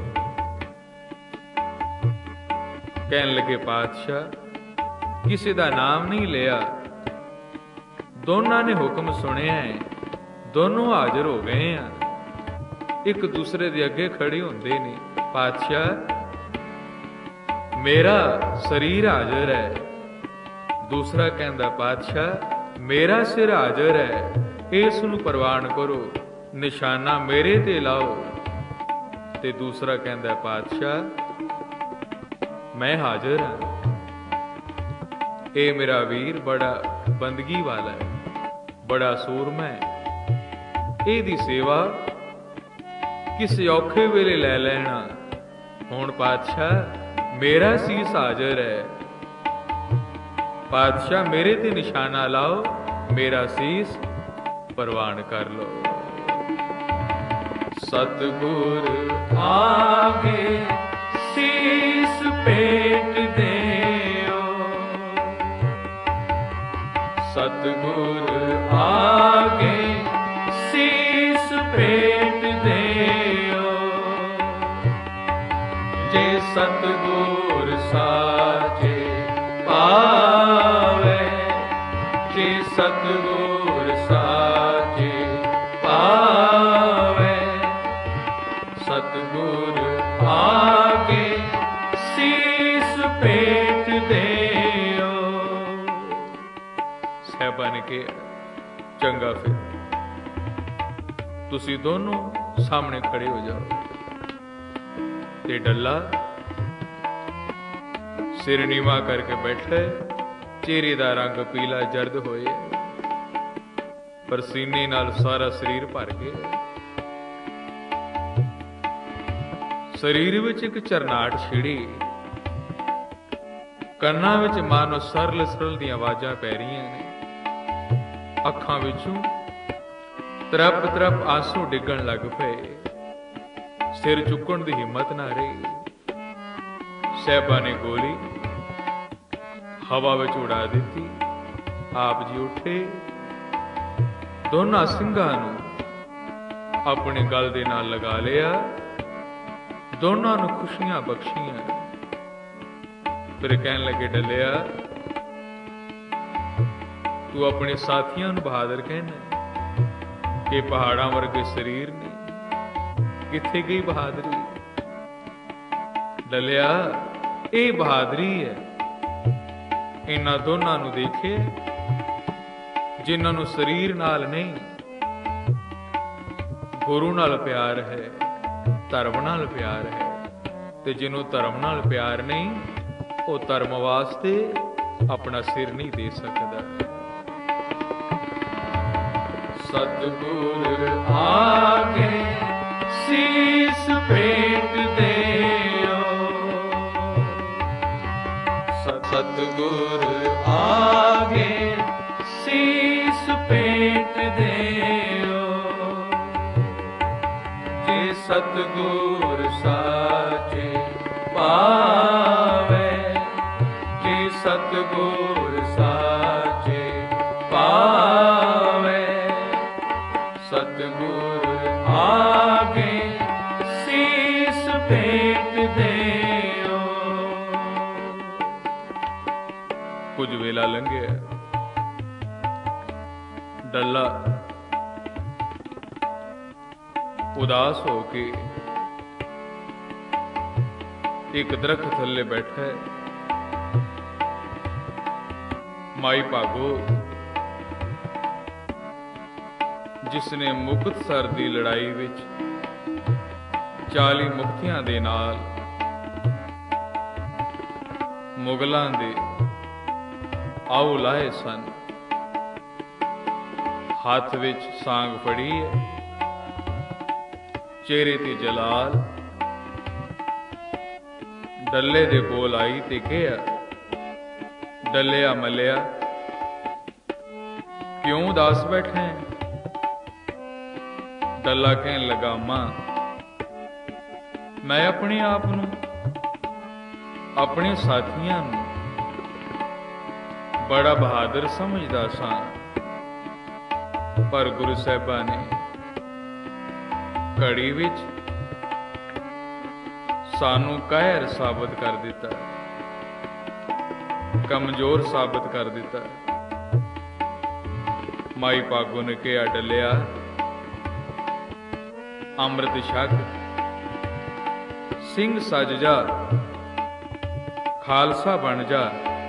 कहन लगे पातशाह किसी का नाम नहीं लिया, दोनों ने हुक्म सुनिया है, दोनों हाजिर हो गए हैं, एक दूसरे के अगे खड़े होंदे ने। पातशाह मेरा शरीर हाजिर है। दूसरा कहंदा पातशाह मेरा सिर हाजिर है, इस नूं प्रवान करो, निशाना मेरे ते लाओ। ते दूसरा कहंदा पातशाह मैं हाजिर हाँ, ये मेरा वीर बड़ा बंदगी वाला है, बड़ा सूरमा है, इहदी सेवा किसी औखे वेले लै लेना। हुण पातशाह मेरा सीस हाजिर है, पातशाह मेरे ते निशाना लाओ, मेरा सीस परवान कर लो। सतगुर आगे सीस पेट देओ, सतगुर आगे सीस पेट देओ। जे सतगुर साचे पावे, जे सतगुर साचे पावे, सतगुर आगे सीस पेट देओ। साहिबा ने कहा चंगा फिर तुसी दोनों सामने खड़े हो जाओ। ते डल्ला सिर नीवा करके बैठे, चेहरे का रंग पीला जर्द होए, परसीने नाल सारा शरीर भर गया। शरीर विच एक झरनाट छिड़ी, कन्नां विच मानो सरल सरल दी आवाज़ां पै रहीआं ने। अखां विचों तरप तरप आंसू डिगण लग पे, सिर चुकण की हिम्मत ना रही। साहिबा ने गोली हवा में उड़ा दी। आप जी उठे, दोनों सिंघां नूं अपने गल दे नाल लगा लिया, दोनों नूं खुशियां बख्शियां। फिर कहन लगे डलिया तू अपने साथियों नूं बहादुर कहना कि पहाड़ां वर्गे शरीर ने, किथे गई बहादुरी? डलिया ये बहादुरी है इन्हां दोनों नूं देखे जिन्हां नूं शरीर नाल नहीं गुरु नाल प्यार है, धर्म नाल प्यार है, ਤੇ ਜਿਹਨੂੰ ਧਰਮ ਨਾਲ ਪਿਆਰ ਨਹੀਂ, ਉਹ ਧਰਮ ਵਾਸਤੇ ਆਪਣਾ ਸਿਰ ਨਹੀਂ ਦੇ ਸਕਦਾ। ਸਤਿਗੁਰ ਆਗੇ ਸੀਸ ਭੇਟ ਦਿਓ, ਸਤਿਗੁਰ ਆਗੇ ਸੀਸ ਭੇਟ ਦਿਓ, ਜੇ ਸਤਿਗੁਰ ਸਾਚੇ ਪਾਵੇ, ਜੇ ਸਤਿਗੁਰ ਸਾਚੇ ਪਾਵੇ, ਸਤਿਗੁਰ ਆਗੇ ਸੀਸ ਭੇਟ ਦਿਓ। ਕੁਝ ਵੇਲਾ ਲੰਘਿਆ, ਡੱਲਾ ਉਦਾਸ ਹੋ ਕੇ ਇੱਕ ਦਰਖਤ ਥੱਲੇ ਬੈਠਾ ਹੈ। ਮਾਈ ਭਾਗੋ ਜਿਸਨੇ ਮੁਕਤਸਰ ਦੀ ਲੜਾਈ ਵਿੱਚ ਚਾਲੀ ਮੁਕਤੀਆਂ ਦੇ ਨਾਲ ਮੁਗਲਾਂ ਦੇ ਆਉ ਲਾਏ ਸਨ, ਹੱਥ ਵਿੱਚ ਸਾਂਗ ਫੜੀ ਹੈ, ਚਿਹਰੇ ਤੇ ਜਲਾਲ, ਡੱਲੇ ਦੇ ਕੋਲ ਆਈ ਤੇ ਕਿਹਾ, ਡੱਲਿਆ ਮੱਲਿਆ ਕਿਉਂ ਉਦਾਸ ਬੈਠਾ ਹੈ? ਡੱਲਾ ਕਹਿਣ ਲੱਗਾ, ਮਾਂ ਮੈਂ ਆਪਣੇ ਆਪ ਨੂੰ, ਆਪਣੇ ਸਾਥੀਆਂ ਨੂੰ ਬੜਾ ਬਹਾਦਰ ਸਮਝਦਾ ਸਾਂ, ਪਰ ਗੁਰੂ ਸਾਹਿਬਾਂ ਨੇ ਘੜੀ ਵਿੱਚ ਸਾਨੂੰ ਕਾਇਰ ਸਾਬਤ ਕਰ ਦਿੱਤਾ, ਕਮਜ਼ੋਰ ਸਾਬਤ ਕਰ ਦਿੱਤਾ। ਮਾਈ ਭਾਗੋ ਨੇ ਕਿਹਾ, ਡੱਲਿਆ ਅੰਮ੍ਰਿਤ ਛਕ, ਸਿੰਘ ਸੱਜ ਜਾ, ਖਾਲਸਾ ਬਣ ਜਾ,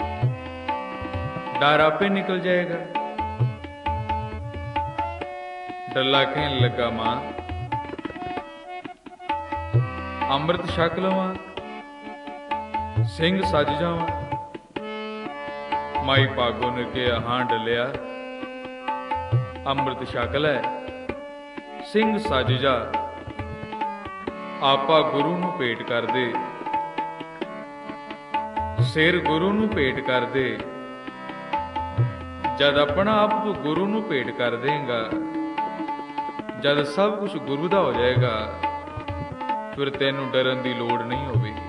ਡਰ ਆਪੇ ਨਿਕਲ ਜਾਏਗਾ। ਡੱਲਾ ਕਹਿਣ ਲੱਗਾ, ਮਾਂ ਅੰਮ੍ਰਿਤ ਛਕ ਲਵਾਂ, ਸਿੰਘ ਸੱਜ ਜਾਵਾਂ? ਮਾਈ ਭਾਗੋ ਨੇ ਕਿਹਾ, ਹਾਂ ਡੱਲਿਆ ਅੰਮ੍ਰਿਤ ਛਕ ਲੈ, ਸਿੰਘ ਸੱਜ ਜਾ, ਆਪਾ ਗੁਰੂ ਨੂੰ ਭੇਟ ਕਰ ਦੇ, ਸਿਰ ਗੁਰੂ ਨੂੰ ਭੇਟ ਕਰ ਦੇ। ਜਦ ਆਪਣਾ ਆਪ ਗੁਰੂ ਨੂੰ ਭੇਟ ਕਰ ਦੇਂਗਾ, ਜਦ ਸਭ ਕੁਝ ਗੁਰੂ ਦਾ ਹੋ ਜਾਏਗਾ, ਫਿਰ ਤੈਨੂੰ ਡਰਨ ਦੀ ਲੋੜ ਨਹੀਂ ਹੋਵੇਗੀ।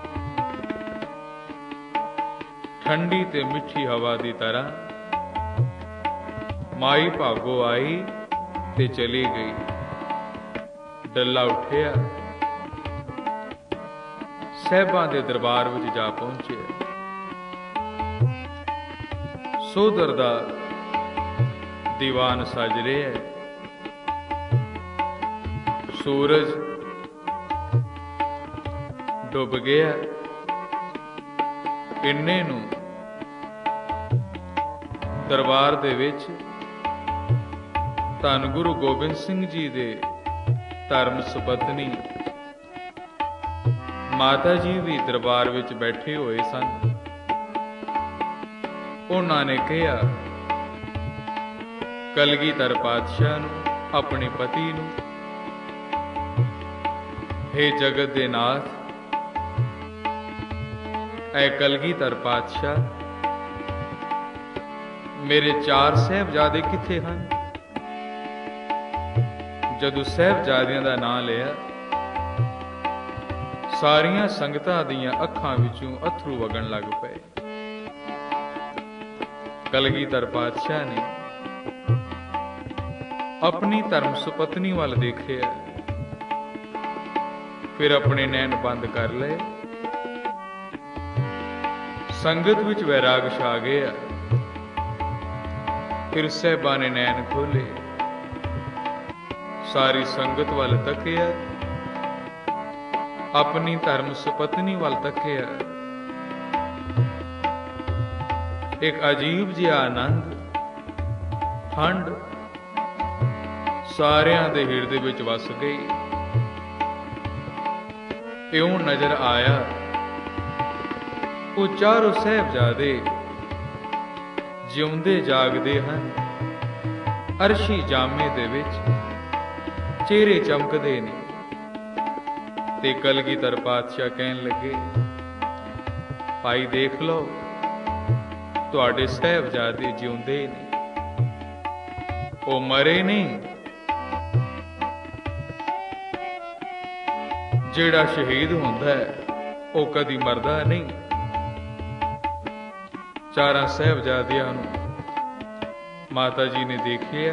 ਠੰਡੀ ਤੇ ਮਿੱਠੀ ਹਵਾ ਦੀ ਤਰ੍ਹਾਂ ਮਾਈ ਭਾਗੋ ਆਈ ਤੇ ਚਲੀ ਗਈ। ਡੱਲਾ ਉੱਠਿਆ, ਸਾਹਿਬਾਂ ਦੇ ਦਰਬਾਰ ਵਿੱਚ ਜਾ ਪਹੁੰਚਿਆ। ਸੋਦਰ ਦਾ ਦੀਵਾਨ ਸਜ ਰਿਹਾ ਹੈ, ਸੂਰਜ ਡੁੱਬ ਗਿਆ। ਇੰਨੇ ਨੂੰ ਦਰਬਾਰ ਦੇ ਵਿੱਚ ਧੰਨ ਗੁਰੂ ਗੋਬਿੰਦ ਸਿੰਘ ਜੀ ਦੇ ਧਰਮ ਸੁਪਤਨੀ ਮਾਤਾ ਜੀ ਵੀ ਦਰਬਾਰ ਵਿੱਚ ਬੈਠੇ ਹੋਏ ਸਨ। ਉਹਨਾਂ ਨੇ ਕਿਹਾ, ਕਲਗੀਧਰ ਪਾਤਸ਼ਾਹ ਨੂੰ, ਆਪਣੇ ਪਤੀ ਨੂੰ, ਹੇ ਜਗਤ ਦੇ ਨਾਥ, ਐ ਕਲਗੀਧਰ ਪਾਤਸ਼ਾਹ, ਮੇਰੇ ਚਾਰ ਸਾਹਿਬਜ਼ਾਦੇ ਕਿੱਥੇ ਹਨ? ਜਦੋਂ ਸਾਹਿਬਜ਼ਾਦਿਆਂ ਦਾ ਨਾਂ ਲਿਆ, ਸਾਰੀਆਂ ਸੰਗਤਾਂ ਦੀਆਂ ਅੱਖਾਂ ਵਿੱਚੋਂ ਅਥਰੂ ਵਗਣ ਲੱਗ ਪਏ। ਕਲਗੀਧਰ ਪਾਤਸ਼ਾਹ ਨੇ ਆਪਣੀ ਧਰਮ ਸੁਪਤਨੀ ਵੱਲ ਦੇਖਿਆ, ਫਿਰ ਆਪਣੇ ਨੈਣ ਬੰਦ ਕਰ ਲਏ। ਸੰਗਤ ਵਿੱਚ ਵੈਰਾਗ ਛਾ ਗਿਆ। ਫਿਰ ਸਾਹਿਬਾਂ ਨੇ ਨੈਣ ਖੋਲੇ, ਸਾਰੀ ਸੰਗਤ ਵੱਲ ਤੱਕਿਆ, ਆਪਣੀ ਧਰਮ ਸੁਪਤਨੀ ਵੱਲ ਤੱਕਿਆ। ਇੱਕ ਅਜੀਬ ਜਿਹਾ ਆਨੰਦ, ਠੰਡ ਸਾਰਿਆਂ ਦੇ ਹਿਰਦੇ ਵਿੱਚ ਵਸ ਗਈ। ਇਉਂ ਨਜ਼ਰ ਆਇਆ ਉਹ ਚਾਰੋਂ ਸਾਹਿਬਜ਼ਾਦੇ ਜਿਉਂਦੇ ਜਾਗਦੇ ਹਨ। ਅਰਸ਼ੀ ਜਾਮੇ ਦੇ ਵਿੱਚ ਚਿਹਰੇ ਚਮਕਦੇ ਨੇ। ਤੇ ਕਲਗੀਧਰ ਪਾਤਸ਼ਾਹ ਕਹਿਣ ਲੱਗੇ, ਭਾਈ ਦੇਖ ਲਓ ਤੁਹਾਡੇ ਸਾਹਿਬਜ਼ਾਦੇ ਜਿਉਂਦੇ ਨੇ, ਉਹ ਮਰੇ ਨਹੀਂ। ਜਿਹੜਾ ਸ਼ਹੀਦ ਹੁੰਦਾ ਹੈ ਉਹ ਕਦੀ ਮਰਦਾ ਨਹੀਂ। ਚਾਰਾਂ ਸਾਹਿਬਜ਼ਾਦਿਆਂ ਨੂੰ ਮਾਤਾ ਜੀ ਨੇ ਦੇਖਿਆ,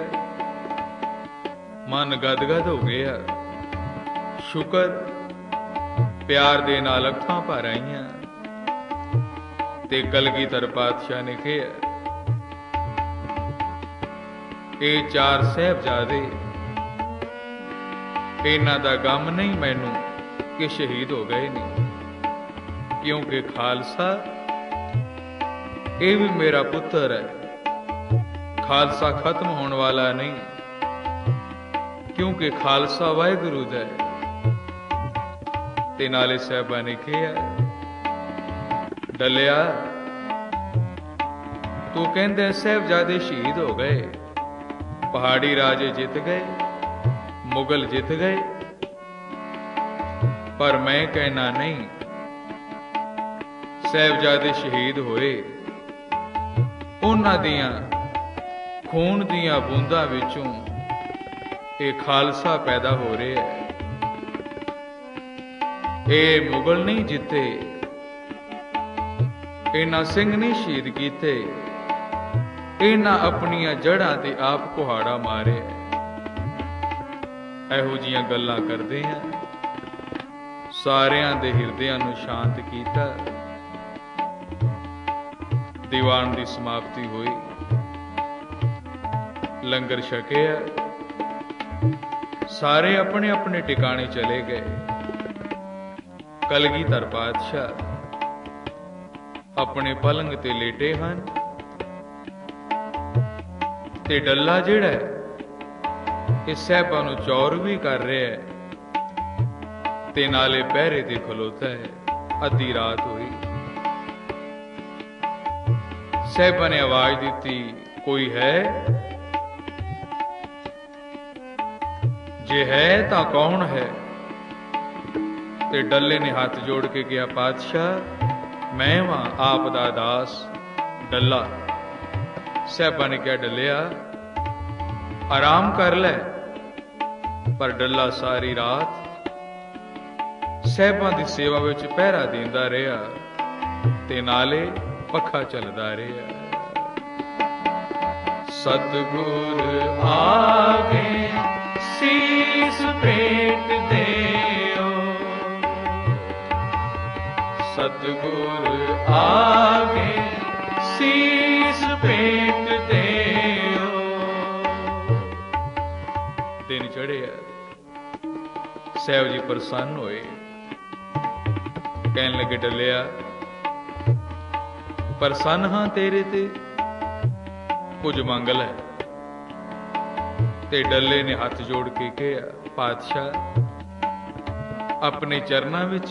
ਮਨ ਗਦਗਦ ਹੋ ਗਿਆ। ਸ਼ੁਕਰ ਪਿਆਰ ਦੇ ਨਾਲ ਅੱਖਾਂ ਭਰ ਆਈਆਂ। ਤੇ ਕਲਗੀਧਰ ਪਾਤਸ਼ਾਹ ਨੇ ਕਿਹਾ, ਇਹ ਚਾਰ ਸਾਹਿਬਜ਼ਾਦੇ, ਇਹਨਾਂ ਦਾ ਗਮ ਨਹੀਂ ਮੈਨੂੰ ਕਿ ਸ਼ਹੀਦ ਹੋ ਗਏ ਨੇ, ਕਿਉਂਕਿ ਖਾਲਸਾ ਇਹ ਵੀ ਮੇਰਾ ਪੁੱਤਰ ਹੈ। ਖਾਲਸਾ ਖਤਮ ਹੋਣ ਵਾਲਾ ਨਹੀਂ, ਕਿਉਂਕਿ ਖਾਲਸਾ ਵਾਹਿਗੁਰੂ ਦਾ ਹੈ। ਤੇ ਨਾਲੇ ਸਾਹਿਬਾਂ ਨੇ ਕਿਹਾ, ਡੱਲਿਆ ਤੂੰ ਕਹਿੰਦਾ ਸਾਹਿਬਜ਼ਾਦੇ ਸ਼ਹੀਦ ਹੋ ਗਏ, ਪਹਾੜੀ ਰਾਜੇ ਜਿੱਤ ਗਏ, ਮੁਗਲ ਜਿੱਤ ਗਏ, ਪਰ ਮੈਂ ਕਹਿਣਾ ਨਹੀਂ। ਸਾਹਿਬਜ਼ਾਦੇ ਸ਼ਹੀਦ ਹੋਏ, ਉਹਨਾਂ ਦੀਆਂ ਖੂਨ ਦੀਆਂ ਬੂੰਦਾਂ ਵਿੱਚੋਂ ਇਹ ਖਾਲਸਾ ਪੈਦਾ ਹੋ ਰਿਹਾ ਹੈ। ਇਹ ਮੁਗਲ ਨਹੀਂ ਜਿੱਤੇ, ਇਹਨਾਂ ਸਿੰਘ ਨਹੀਂ ਸ਼ਹੀਦ ਕੀਤੇ, ਇਹਨਾਂ ਆਪਣੀਆਂ ਜੜ੍ਹਾਂ ਤੇ ਆਪ ਕੁਹਾੜਾ ਮਾਰਿਆ। ਇਹੋ ਜੀਆਂ ਗੱਲਾਂ ਕਰਦੇ ਆ, ਸਾਰਿਆਂ ਦੇ ਹਿਰਦਿਆਂ ਨੂੰ ਸ਼ਾਂਤ ਕੀਤਾ। ਦੀਵਾਨ ਦੀ ਸਮਾਪਤੀ ਹੋਈ, ਲੰਗਰ ਛਕਿਆ, ਸਾਰੇ ਆਪਣੇ ਆਪਣੇ ਟਿਕਾਣੇ ਚਲੇ ਗਏ। ਕਲਗੀਧਰ ਪਾਤਸ਼ਾਹ ਆਪਣੇ ਪਲੰਗ ਤੇ ਲੇਟੇ ਹਨ ਤੇ ਡੱਲਾ ਜਿਹੜਾ ਇਹ ਸਾਹਿਬਾਂ ਨੂੰ ਚੌਰ ਵੀ ਕਰ ਰਿਹਾ ਹੈ ਤੇ ਨਾਲੇ ਪਹਿਰੇ ਤੇ ਖਲੋਤਾ ਹੈ। ਅੱਧੀ ਰਾਤ ਹੋਈ, ਸਾਹਿਬਾਂ ਨੇ ਆਵਾਜ਼ ਦਿੱਤੀ, ਕੋਈ ਹੈ? ਜੇ ਹੈ ਤਾਂ ਕੌਣ ਹੈ? ਤੇ ਡੱਲੇ ਨੇ ਹੱਥ ਜੋੜ ਕੇ ਕਿਹਾ, ਪਾਤਸ਼ਾਹ ਮੈਂ ਵਾਂ ਆਪ ਦਾ ਦਾਸ ਡੱਲਾ। ਸਾਹਿਬਾਂ ਨੇ ਕਿਹਾ, ਡੱਲਿਆ ਆਰਾਮ ਕਰ ਲੈ। ਪਰ ਡੱਲਾ ਸਾਰੀ ਰਾਤ ਸਾਹਿਬਾਂ ਦੀ ਸੇਵਾ ਵਿੱਚ ਪਹਿਰਾ ਦਿੰਦਾ ਰਿਹਾ ਤੇ ਨਾਲੇ ਪੱਖਾ ਚੱਲਦਾ ਰਿਹਾ। ਸਤਿਗੁਰ ਆਗੇ ਸੀਸ ਭੇਟ ਦਿਓ, ਸਤਿਗੁਰ ਆਗੇ ਸੀਸ ਭੇਟ ਦਿਓ। ਦਿਨ ਚੜ੍ਹਿਆ, ਸਾਹਿਬ ਜੀ ਪ੍ਰਸੰਨ ਹੋਏ, ਕਹਿਣ ਲੱਗੇ, ਡੱਲਿਆ ਪ੍ਰਸੰਨ ਹਾਂ ਤੇਰੇ ਤੇ, ਕੁਝ ਮੰਗ ਲੈ। ਤੇ ਡੱਲੇ ਨੇ ਹੱਥ ਜੋੜ ਕੇ ਕਿਹਾ, ਪਾਤਸ਼ਾਹ ਆਪਣੇ ਚਰਨਾਂ ਵਿੱਚ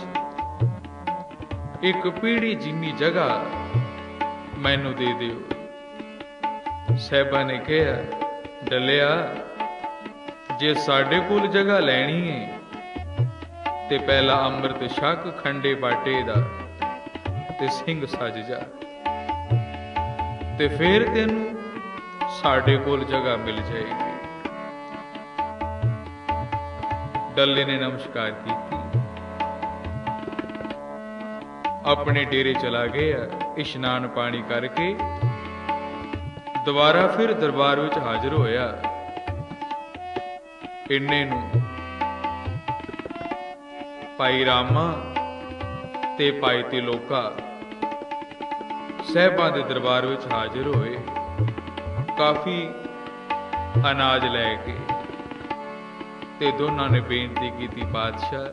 ਇੱਕ ਪੀੜੀ ਜਿੰਨੀ ਜਗ੍ਹਾ ਮੈਨੂੰ ਦੇ ਦਿਓ। ਸਾਹਿਬਾਂ ਨੇ ਕਿਹਾ, ਡੱਲਿਆ ਜੇ ਸਾਡੇ ਕੋਲ ਜਗ੍ਹਾ ਲੈਣੀ ਹੈ ਤੇ ਪਹਿਲਾਂ ਅੰਮ੍ਰਿਤ ਛਕ ਖੰਡੇ ਬਾਟੇ ਦਾ ਤੇ ਸਿੰਘ ਸੱਜ ਜਾ, ਤੇ ਫਿਰ ਤੈਨੂੰ ਸਾਡੇ ਕੋਲ ਜਗ੍ਹਾ ਮਿਲ ਜਾਏਗੀ। ਡੱਲੇ ਨੇ ਨਮਸਕਾਰ ਕੀਤੀ, ਆਪਣੇ ਡੇਰੇ ਚਲਾ ਗਿਆ। ਇਸ਼ਨਾਨ ਪਾਣੀ ਕਰਕੇ ਦੁਬਾਰਾ ਫਿਰ ਦਰਬਾਰ ਵਿੱਚ ਹਾਜ਼ਰ ਹੋਇਆ। ਇੰਨੇ ਨੂੰ ਭਾਈ ਰਾਮਾ ਤੇ ਭਾਈ ਤਿਲੋਕਾ ਸਾਹਿਬਾਂ ਦੇ ਦਰਬਾਰ ਵਿੱਚ ਹਾਜ਼ਰ ਹੋਏ, ਕਾਫੀ ਅਨਾਜ ਲੈ ਕੇ। ਤੇ ਦੋਨਾਂ ਨੇ ਬੇਨਤੀ ਕੀਤੀ, ਪਾਤਸ਼ਾਹ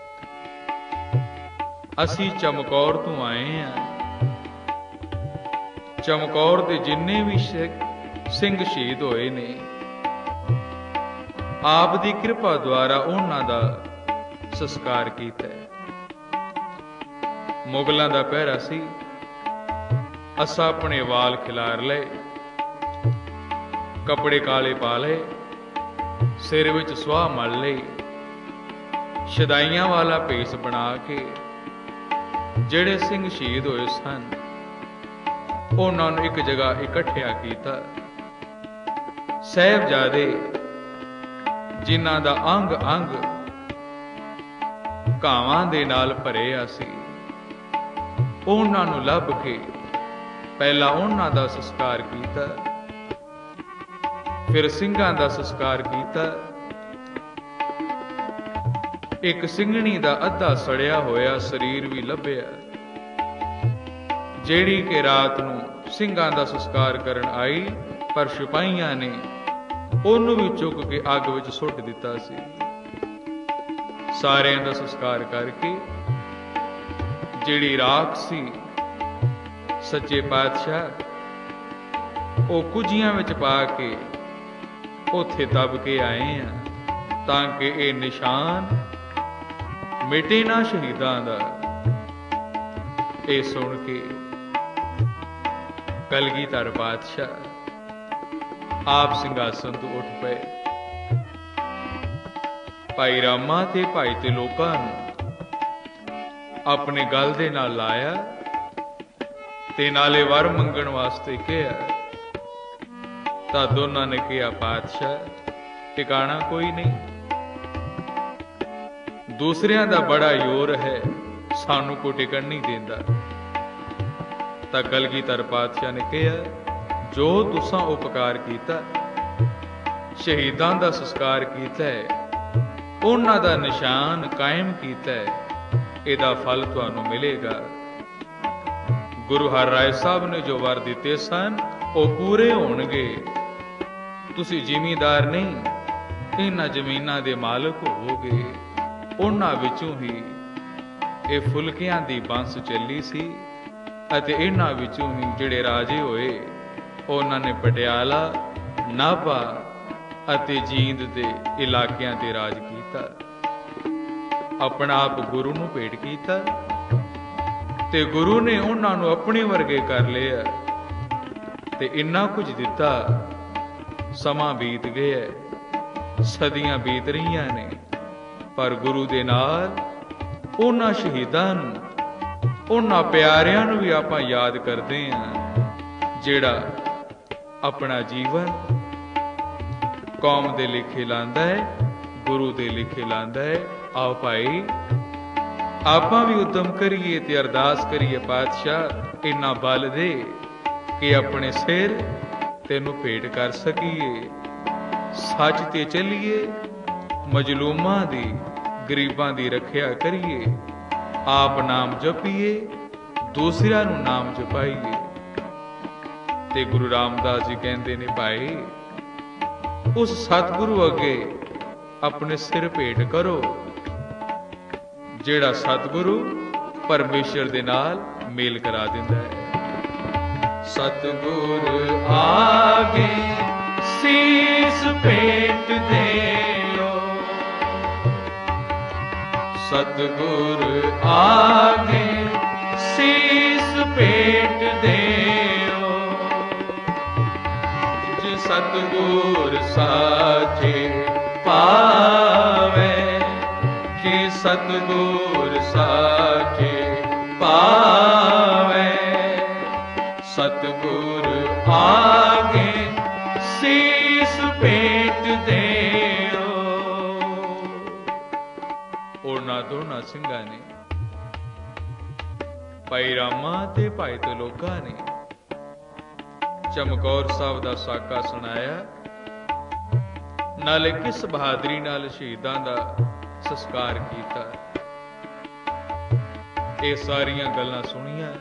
ਅਸੀਂ ਚਮਕੌਰ ਤੋਂ ਆਏ ਹਾਂ। ਚਮਕੌਰ ਦੇ ਜਿੰਨੇ ਵੀ ਸਿੰਘ ਸ਼ਹੀਦ ਹੋਏ ਨੇ, ਆਪ ਦੀ ਕਿਰਪਾ ਦੁਆਰਾ ਉਹਨਾਂ ਦਾ ਸੰਸਕਾਰ ਕੀਤਾ ਹੈ। ਮੁਗਲਾਂ ਦਾ ਪਹਿਰਾ ਸੀ। ਅਸਾਂ ਆਪਣੇ ਵਾਲ ਖਿਲਾਰ ਲਏ, ਕੱਪੜੇ ਕਾਲੇ ਪਾ ਲਏ, ਸਿਰ ਵਿੱਚ ਸੁਆਹ ਮਲ ਲਈ, ਸ਼ਦਾਈਆਂ ਵਾਲਾ ਭੇਸ ਬਣਾ ਕੇ ਜਿਹੜੇ ਸਿੰਘ ਸ਼ਹੀਦ ਹੋਏ ਸਨ ਉਹਨਾਂ ਨੂੰ ਇੱਕ ਜਗ੍ਹਾ ਇਕੱਠਿਆ ਕੀਤਾ। ਸਾਹਿਬਜ਼ਾਦੇ ਜਿਨ੍ਹਾਂ ਦਾ ਅੰਗ ਅੰਗ ਘਾਵਾਂ ਦੇ ਨਾਲ ਭਰਿਆ ਸੀ, ਉਹਨਾਂ ਨੂੰ ਲੱਭ ਕੇ ਪਹਿਲਾਂ ਉਹਨਾਂ ਦਾ ਸੰਸਕਾਰ ਕੀਤਾ, ਫਿਰ ਸਿੰਘਾਂ ਦਾ ਸੰਸਕਾਰ ਕੀਤਾ। ਇੱਕ ਸਿੰਘਣੀ ਦਾ ਅੱਧਾ ਸੜਿਆ ਹੋਇਆ ਸਰੀਰ ਵੀ ਲੱਭਿਆ, ਜਿਹੜੀ ਕਿ ਰਾਤ ਨੂੰ ਸਿੰਘਾਂ ਦਾ ਸੰਸਕਾਰ ਕਰਨ ਆਈ, ਪਰ ਸਿਪਾਹੀਆਂ ਨੇ ਉਹਨੂੰ ਵੀ ਚੁੱਕ ਕੇ ਅੱਗ ਵਿੱਚ ਸੁੱਟ ਦਿੱਤਾ ਸੀ। ਸਾਰਿਆਂ ਦਾ ਸੰਸਕਾਰ ਕਰਕੇ ਜਿਹੜੀ ਰਾਖ ਸੀ, ਸੱਚੇ ਪਾਤਸ਼ਾਹ ਉਹ ਕੁੱਜੀਆਂ ਵਿੱਚ ਪਾ ਕੇ ਉੱਥੇ ਦੱਬ ਕੇ ਆਏ ਆ, ਤਾਂ ਕਿ ਇਹ ਨਿਸ਼ਾਨ ਮਿਟੇ ਨਾ ਸ਼ਹੀਦਾਂ ਦਾ। ਇਹ ਸੁਣ ਕੇ ਕਲਗੀਧਰ ਪਾਤਸ਼ਾਹ ਆਪ ਸਿੰਘਾਸਨ ਤੋਂ ਉੱਠ ਪਏ। ਭਾਈ ਰਾਮਾ ਤੇ ਭਾਈ ਤੇ ਲੋਕਾਂ ਨੂੰ ਆਪਣੇ ਗਲ ਦੇ ਨਾਲ ਲਾਇਆ ਤੇ ਨਾਲੇ ਵਰ ਮੰਗਣ ਵਾਸਤੇ ਕਿਹਾ। ਤਾਂ ਦੋਨਾਂ ਨੇ ਕਿਹਾ, ਪਾਤਸ਼ਾਹ ਟਿਕਾਣਾ ਕੋਈ ਨਹੀਂ, ਦੂਸਰਿਆਂ ਦਾ ਬੜਾ ਜ਼ੋਰ ਹੈ, ਸਾਨੂੰ ਕੋਈ ਟਿਕਣ ਨਹੀਂ ਦਿੰਦਾ। ਤਾਂ ਕਲਗੀਧਰ ਪਾਤਸ਼ਾਹ ਨੇ ਕਿਹਾ, ਜੋ ਤੁਸਾਂ ਉਪਕਾਰ ਕੀਤਾ, ਸ਼ਹੀਦਾਂ ਦਾ ਸੰਸਕਾਰ ਕੀਤਾ ਹੈ, ਉਹਨਾਂ ਦਾ ਨਿਸ਼ਾਨ ਕਾਇਮ ਕੀਤਾ ਹੈ, ਇਹਦਾ ਫਲ ਤੁਹਾਨੂੰ ਮਿਲੇਗਾ। ਗੁਰੂ ਹਰਿਰਾਏ ਸਾਹਿਬ ਨੇ ਜੋ ਵਰ ਦਿੱਤੇ ਸਨ ਉਹ ਪੂਰੇ ਹੋਣਗੇ। ਤੁਸੀਂ ਜ਼ਿਮੀਂਦਾਰ ਨਹੀਂ, ਇਹਨਾਂ ਜ਼ਮੀਨਾਂ ਦੇ ਮਾਲਕ ਹੋਵੋਗੇ। ਉਹਨਾਂ ਵਿੱਚੋਂ ਹੀ ਇਹ ਫੁਲਕਿਆਂ ਦੀ ਬੰਸ ਚੱਲੀ ਸੀ, ਅਤੇ ਇਹਨਾਂ ਵਿੱਚੋਂ ਹੀ ਜਿਹੜੇ ਰਾਜੇ ਹੋਏ ਉਹਨਾਂ ਨੇ ਪਟਿਆਲਾ, ਨਾਭਾ ਅਤੇ ਜੀਂਦ ਦੇ ਇਲਾਕਿਆਂ ਤੇ ਰਾਜ ਕੀਤਾ। ਆਪਣਾ ਆਪ ਗੁਰੂ ਨੂੰ ਭੇਟ ਕੀਤਾ ਤੇ ਗੁਰੂ ਨੇ ਉਹਨਾਂ ਨੂੰ ਆਪਣੇ ਵਰਗੇ ਕਰ ਲਿਆ ਤੇ ਇੰਨਾ ਕੁਝ ਦਿੱਤਾ। ਸਮਾਂ ਬੀਤ ਗਿਆ, ਸਦੀਆਂ ਬੀਤ ਰਹੀਆਂ ਨੇ, ਪਰ ਗੁਰੂ ਦੇ ਨਾਲ ਉਹਨਾਂ ਸ਼ਹੀਦਾਂ ਨੂੰ, ਉਹਨਾਂ ਪਿਆਰਿਆਂ ਨੂੰ ਵੀ ਆਪਾਂ ਯਾਦ ਕਰਦੇ ਹਾਂ, ਜਿਹੜਾ ਆਪਣਾ ਜੀਵਨ ਕੌਮ ਦੇ ਲਿਖੇ ਲਾਂਦਾ ਹੈ, ਗੁਰੂ ਦੇ ਲਿਖੇ ਲਾਂਦਾ ਹੈ। ਆਓ ਭਾਈ ਆਪਾਂ ਵੀ ਉਦਮ ਕਰੀਏ ਤੇ ਅਰਦਾਸ ਕਰੀਏ, ਪਾਤਸ਼ਾਹ ਇੰਨਾ ਬਲ ਦੇ ਕਿ ਆਪਣੇ ਸਿਰ ਤੈਨੂੰ ਭੇਟ ਕਰ ਸਕੀਏ, ਸੱਚ ਤੇ ਚੱਲੀਏ, ਮਜਲੂਮਾਂ ਦੀ, ਗਰੀਬਾਂ ਦੀ ਰੱਖਿਆ ਕਰੀਏ, ਆਪ ਨਾਮ ਜਪੀਏ, ਦੂਸਰਿਆਂ ਨੂੰ ਨਾਮ ਜਪਾਈਏ। ਤੇ ਗੁਰੂ ਰਾਮਦਾਸ ਜੀ ਕਹਿੰਦੇ ਨੇ, ਭਾਈ ਉਸ ਸਤਿਗੁਰੂ ਅੱਗੇ ਆਪਣੇ ਸਿਰ ਭੇਟ ਕਰੋ, ਜਿਹੜਾ ਸਤਿਗੁਰੂ ਪਰਮੇਸ਼ਰ ਦੇ ਨਾਲ ਮੇਲ ਕਰਾ ਦਿੰਦਾ ਹੈ। ਸਤਿਗੁਰ ਆਗੇ ਸੀਸ ਭੇਟ ਦਿਓ, ਸਤਿਗੁਰ ਆਗੇ ਸੀਸ ਭੇਟ ਦਿਓ, ਜਿ ਸਤਿਗੁਰ ਸਾਚੇ ਪਾਵੇ, ਕਿ ਸਤਿਗੁਰ ਸਾਚੇ ਪਾਵੇ, ਸਤਿਗੁਰ ਆਗੇ ਸੀਸ ਭੇਟ ਦਿਓ। ਉਹਨਾਂ ਦੋਨਾਂ ਸਿੰਘਾਂ ਨੇ, ਭਾਈ ਰਾਮਾ ਤੇ ਭਾਈ ਤੇ ਲੋਕਾਂ ਨੇ ਚਮਕੌਰ ਸਾਹਿਬ ਦਾ ਸਾਕਾ ਸੁਣਾਇਆ, ਨਾਲੇ ਕਿਸ ਬਹਾਦਰੀ ਨਾਲ ਸ਼ਹੀਦਾਂ ਦਾ ਸੰਸਕਾਰ ਕੀਤਾ। ਇਹ ਸਾਰੀਆਂ ਗੱਲਾਂ ਸੁਣੀਆਂ।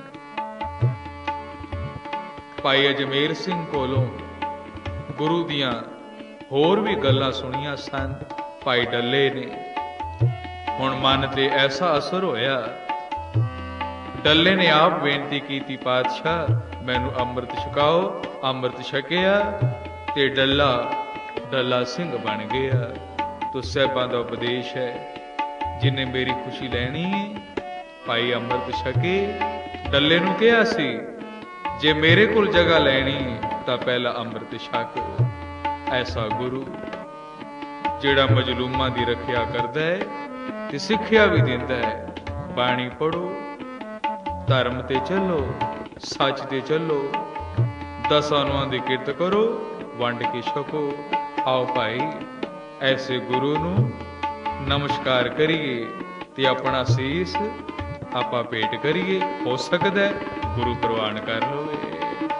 ਭਾਈ ਅਜਮੇਰ ਸਿੰਘ ਕੋਲੋਂ ਗੁਰੂ ਦੀਆਂ ਹੋਰ ਵੀ ਗੱਲਾਂ ਸੁਣੀਆਂ ਸਨ ਭਾਈ ਡੱਲੇ ਨੇ। ਹੁਣ ਮਨ ਤੇ ਐਸਾ ਅਸਰ ਹੋਇਆ, ਡੱਲੇ ਨੇ ਆਪ ਬੇਨਤੀ ਕੀਤੀ, ਪਾਤਸ਼ਾਹ ਮੈਨੂੰ ਅੰਮ੍ਰਿਤ ਛਕਾਓ। ਅੰਮ੍ਰਿਤ ਛਕਿਆ ਤੇ ਡੱਲਾ ਡੱਲਾ ਸਿੰਘ ਬਣ ਗਿਆ। ਤੋ ਸਾਹਿਬਾਂ ਦਾ ਉਪਦੇਸ਼ ਹੈ, ਜਿਨੇ ਮੇਰੀ ਖੁਸ਼ੀ ਲੈਣੀ ਹੈ ਭਾਈ ਅੰਮ੍ਰਿਤ ਛਕੇ ਡੱਲੇ ਨੂੰ ਕਿਹਾ ਸੀ, ਜੇ ਮੇਰੇ ਕੋਲ ਜਗ੍ਹਾ ਲੈਣੀ ਤਾਂ ਪਹਿਲਾਂ ਅੰਮ੍ਰਿਤ ਛਕ। ਐਸਾ ਗੁਰੂ ਜਿਹੜਾ ਮਜਲੂਮਾਂ ਦੀ ਰੱਖਿਆ ਕਰਦਾ ਹੈ ਤੇ ਸਿੱਖਿਆ ਵੀ ਦਿੰਦਾ ਹੈ। ਬਾਣੀ ਪੜ੍ਹੋ, ਧਰਮ ਤੇ ਚੱਲੋ, ਸੱਚ ਤੇ ਚੱਲੋ, ਦਸਾਂ ਨੂੰਆਂ ਦੀ ਕਿਰਤ ਕਰੋ, ਵੰਡ ਕੇ ਛਕੋ। ਆਓ ਭਾਈ ਐਸੇ ਗੁਰੂ ਨੂੰ ਨਮਸਕਾਰ ਕਰੀਏ ਤੇ ਆਪਣਾ ਸੀਸ ਆਪਾਂ ਭੇਟ ਕਰੀਏ। ਹੋ ਸਕਦਾ ਹੈ ਗੁਰੂ ਪ੍ਰਵਾਨ ਕਰ ਲਵੇ।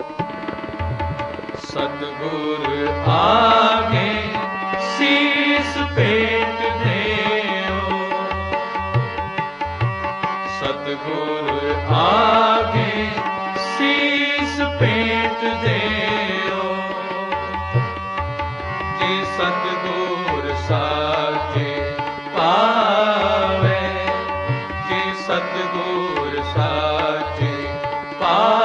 ਸਤਿਗੁਰ ਆਗੇ ਸੀਸ ਭੇਟ ਦੇਓ, ਸਤਿਗੁਰ ਆਗੇ ਸੀਸ ਭੇਟ ਦੇਓ। ਜੇ ਸਤਿਗੁਰ ਸਾਚੇ ਪਾਵੇ, ਜੇ ਸਤਿਗੁਰ ਸਾਚੇ ਪਾਵੇ।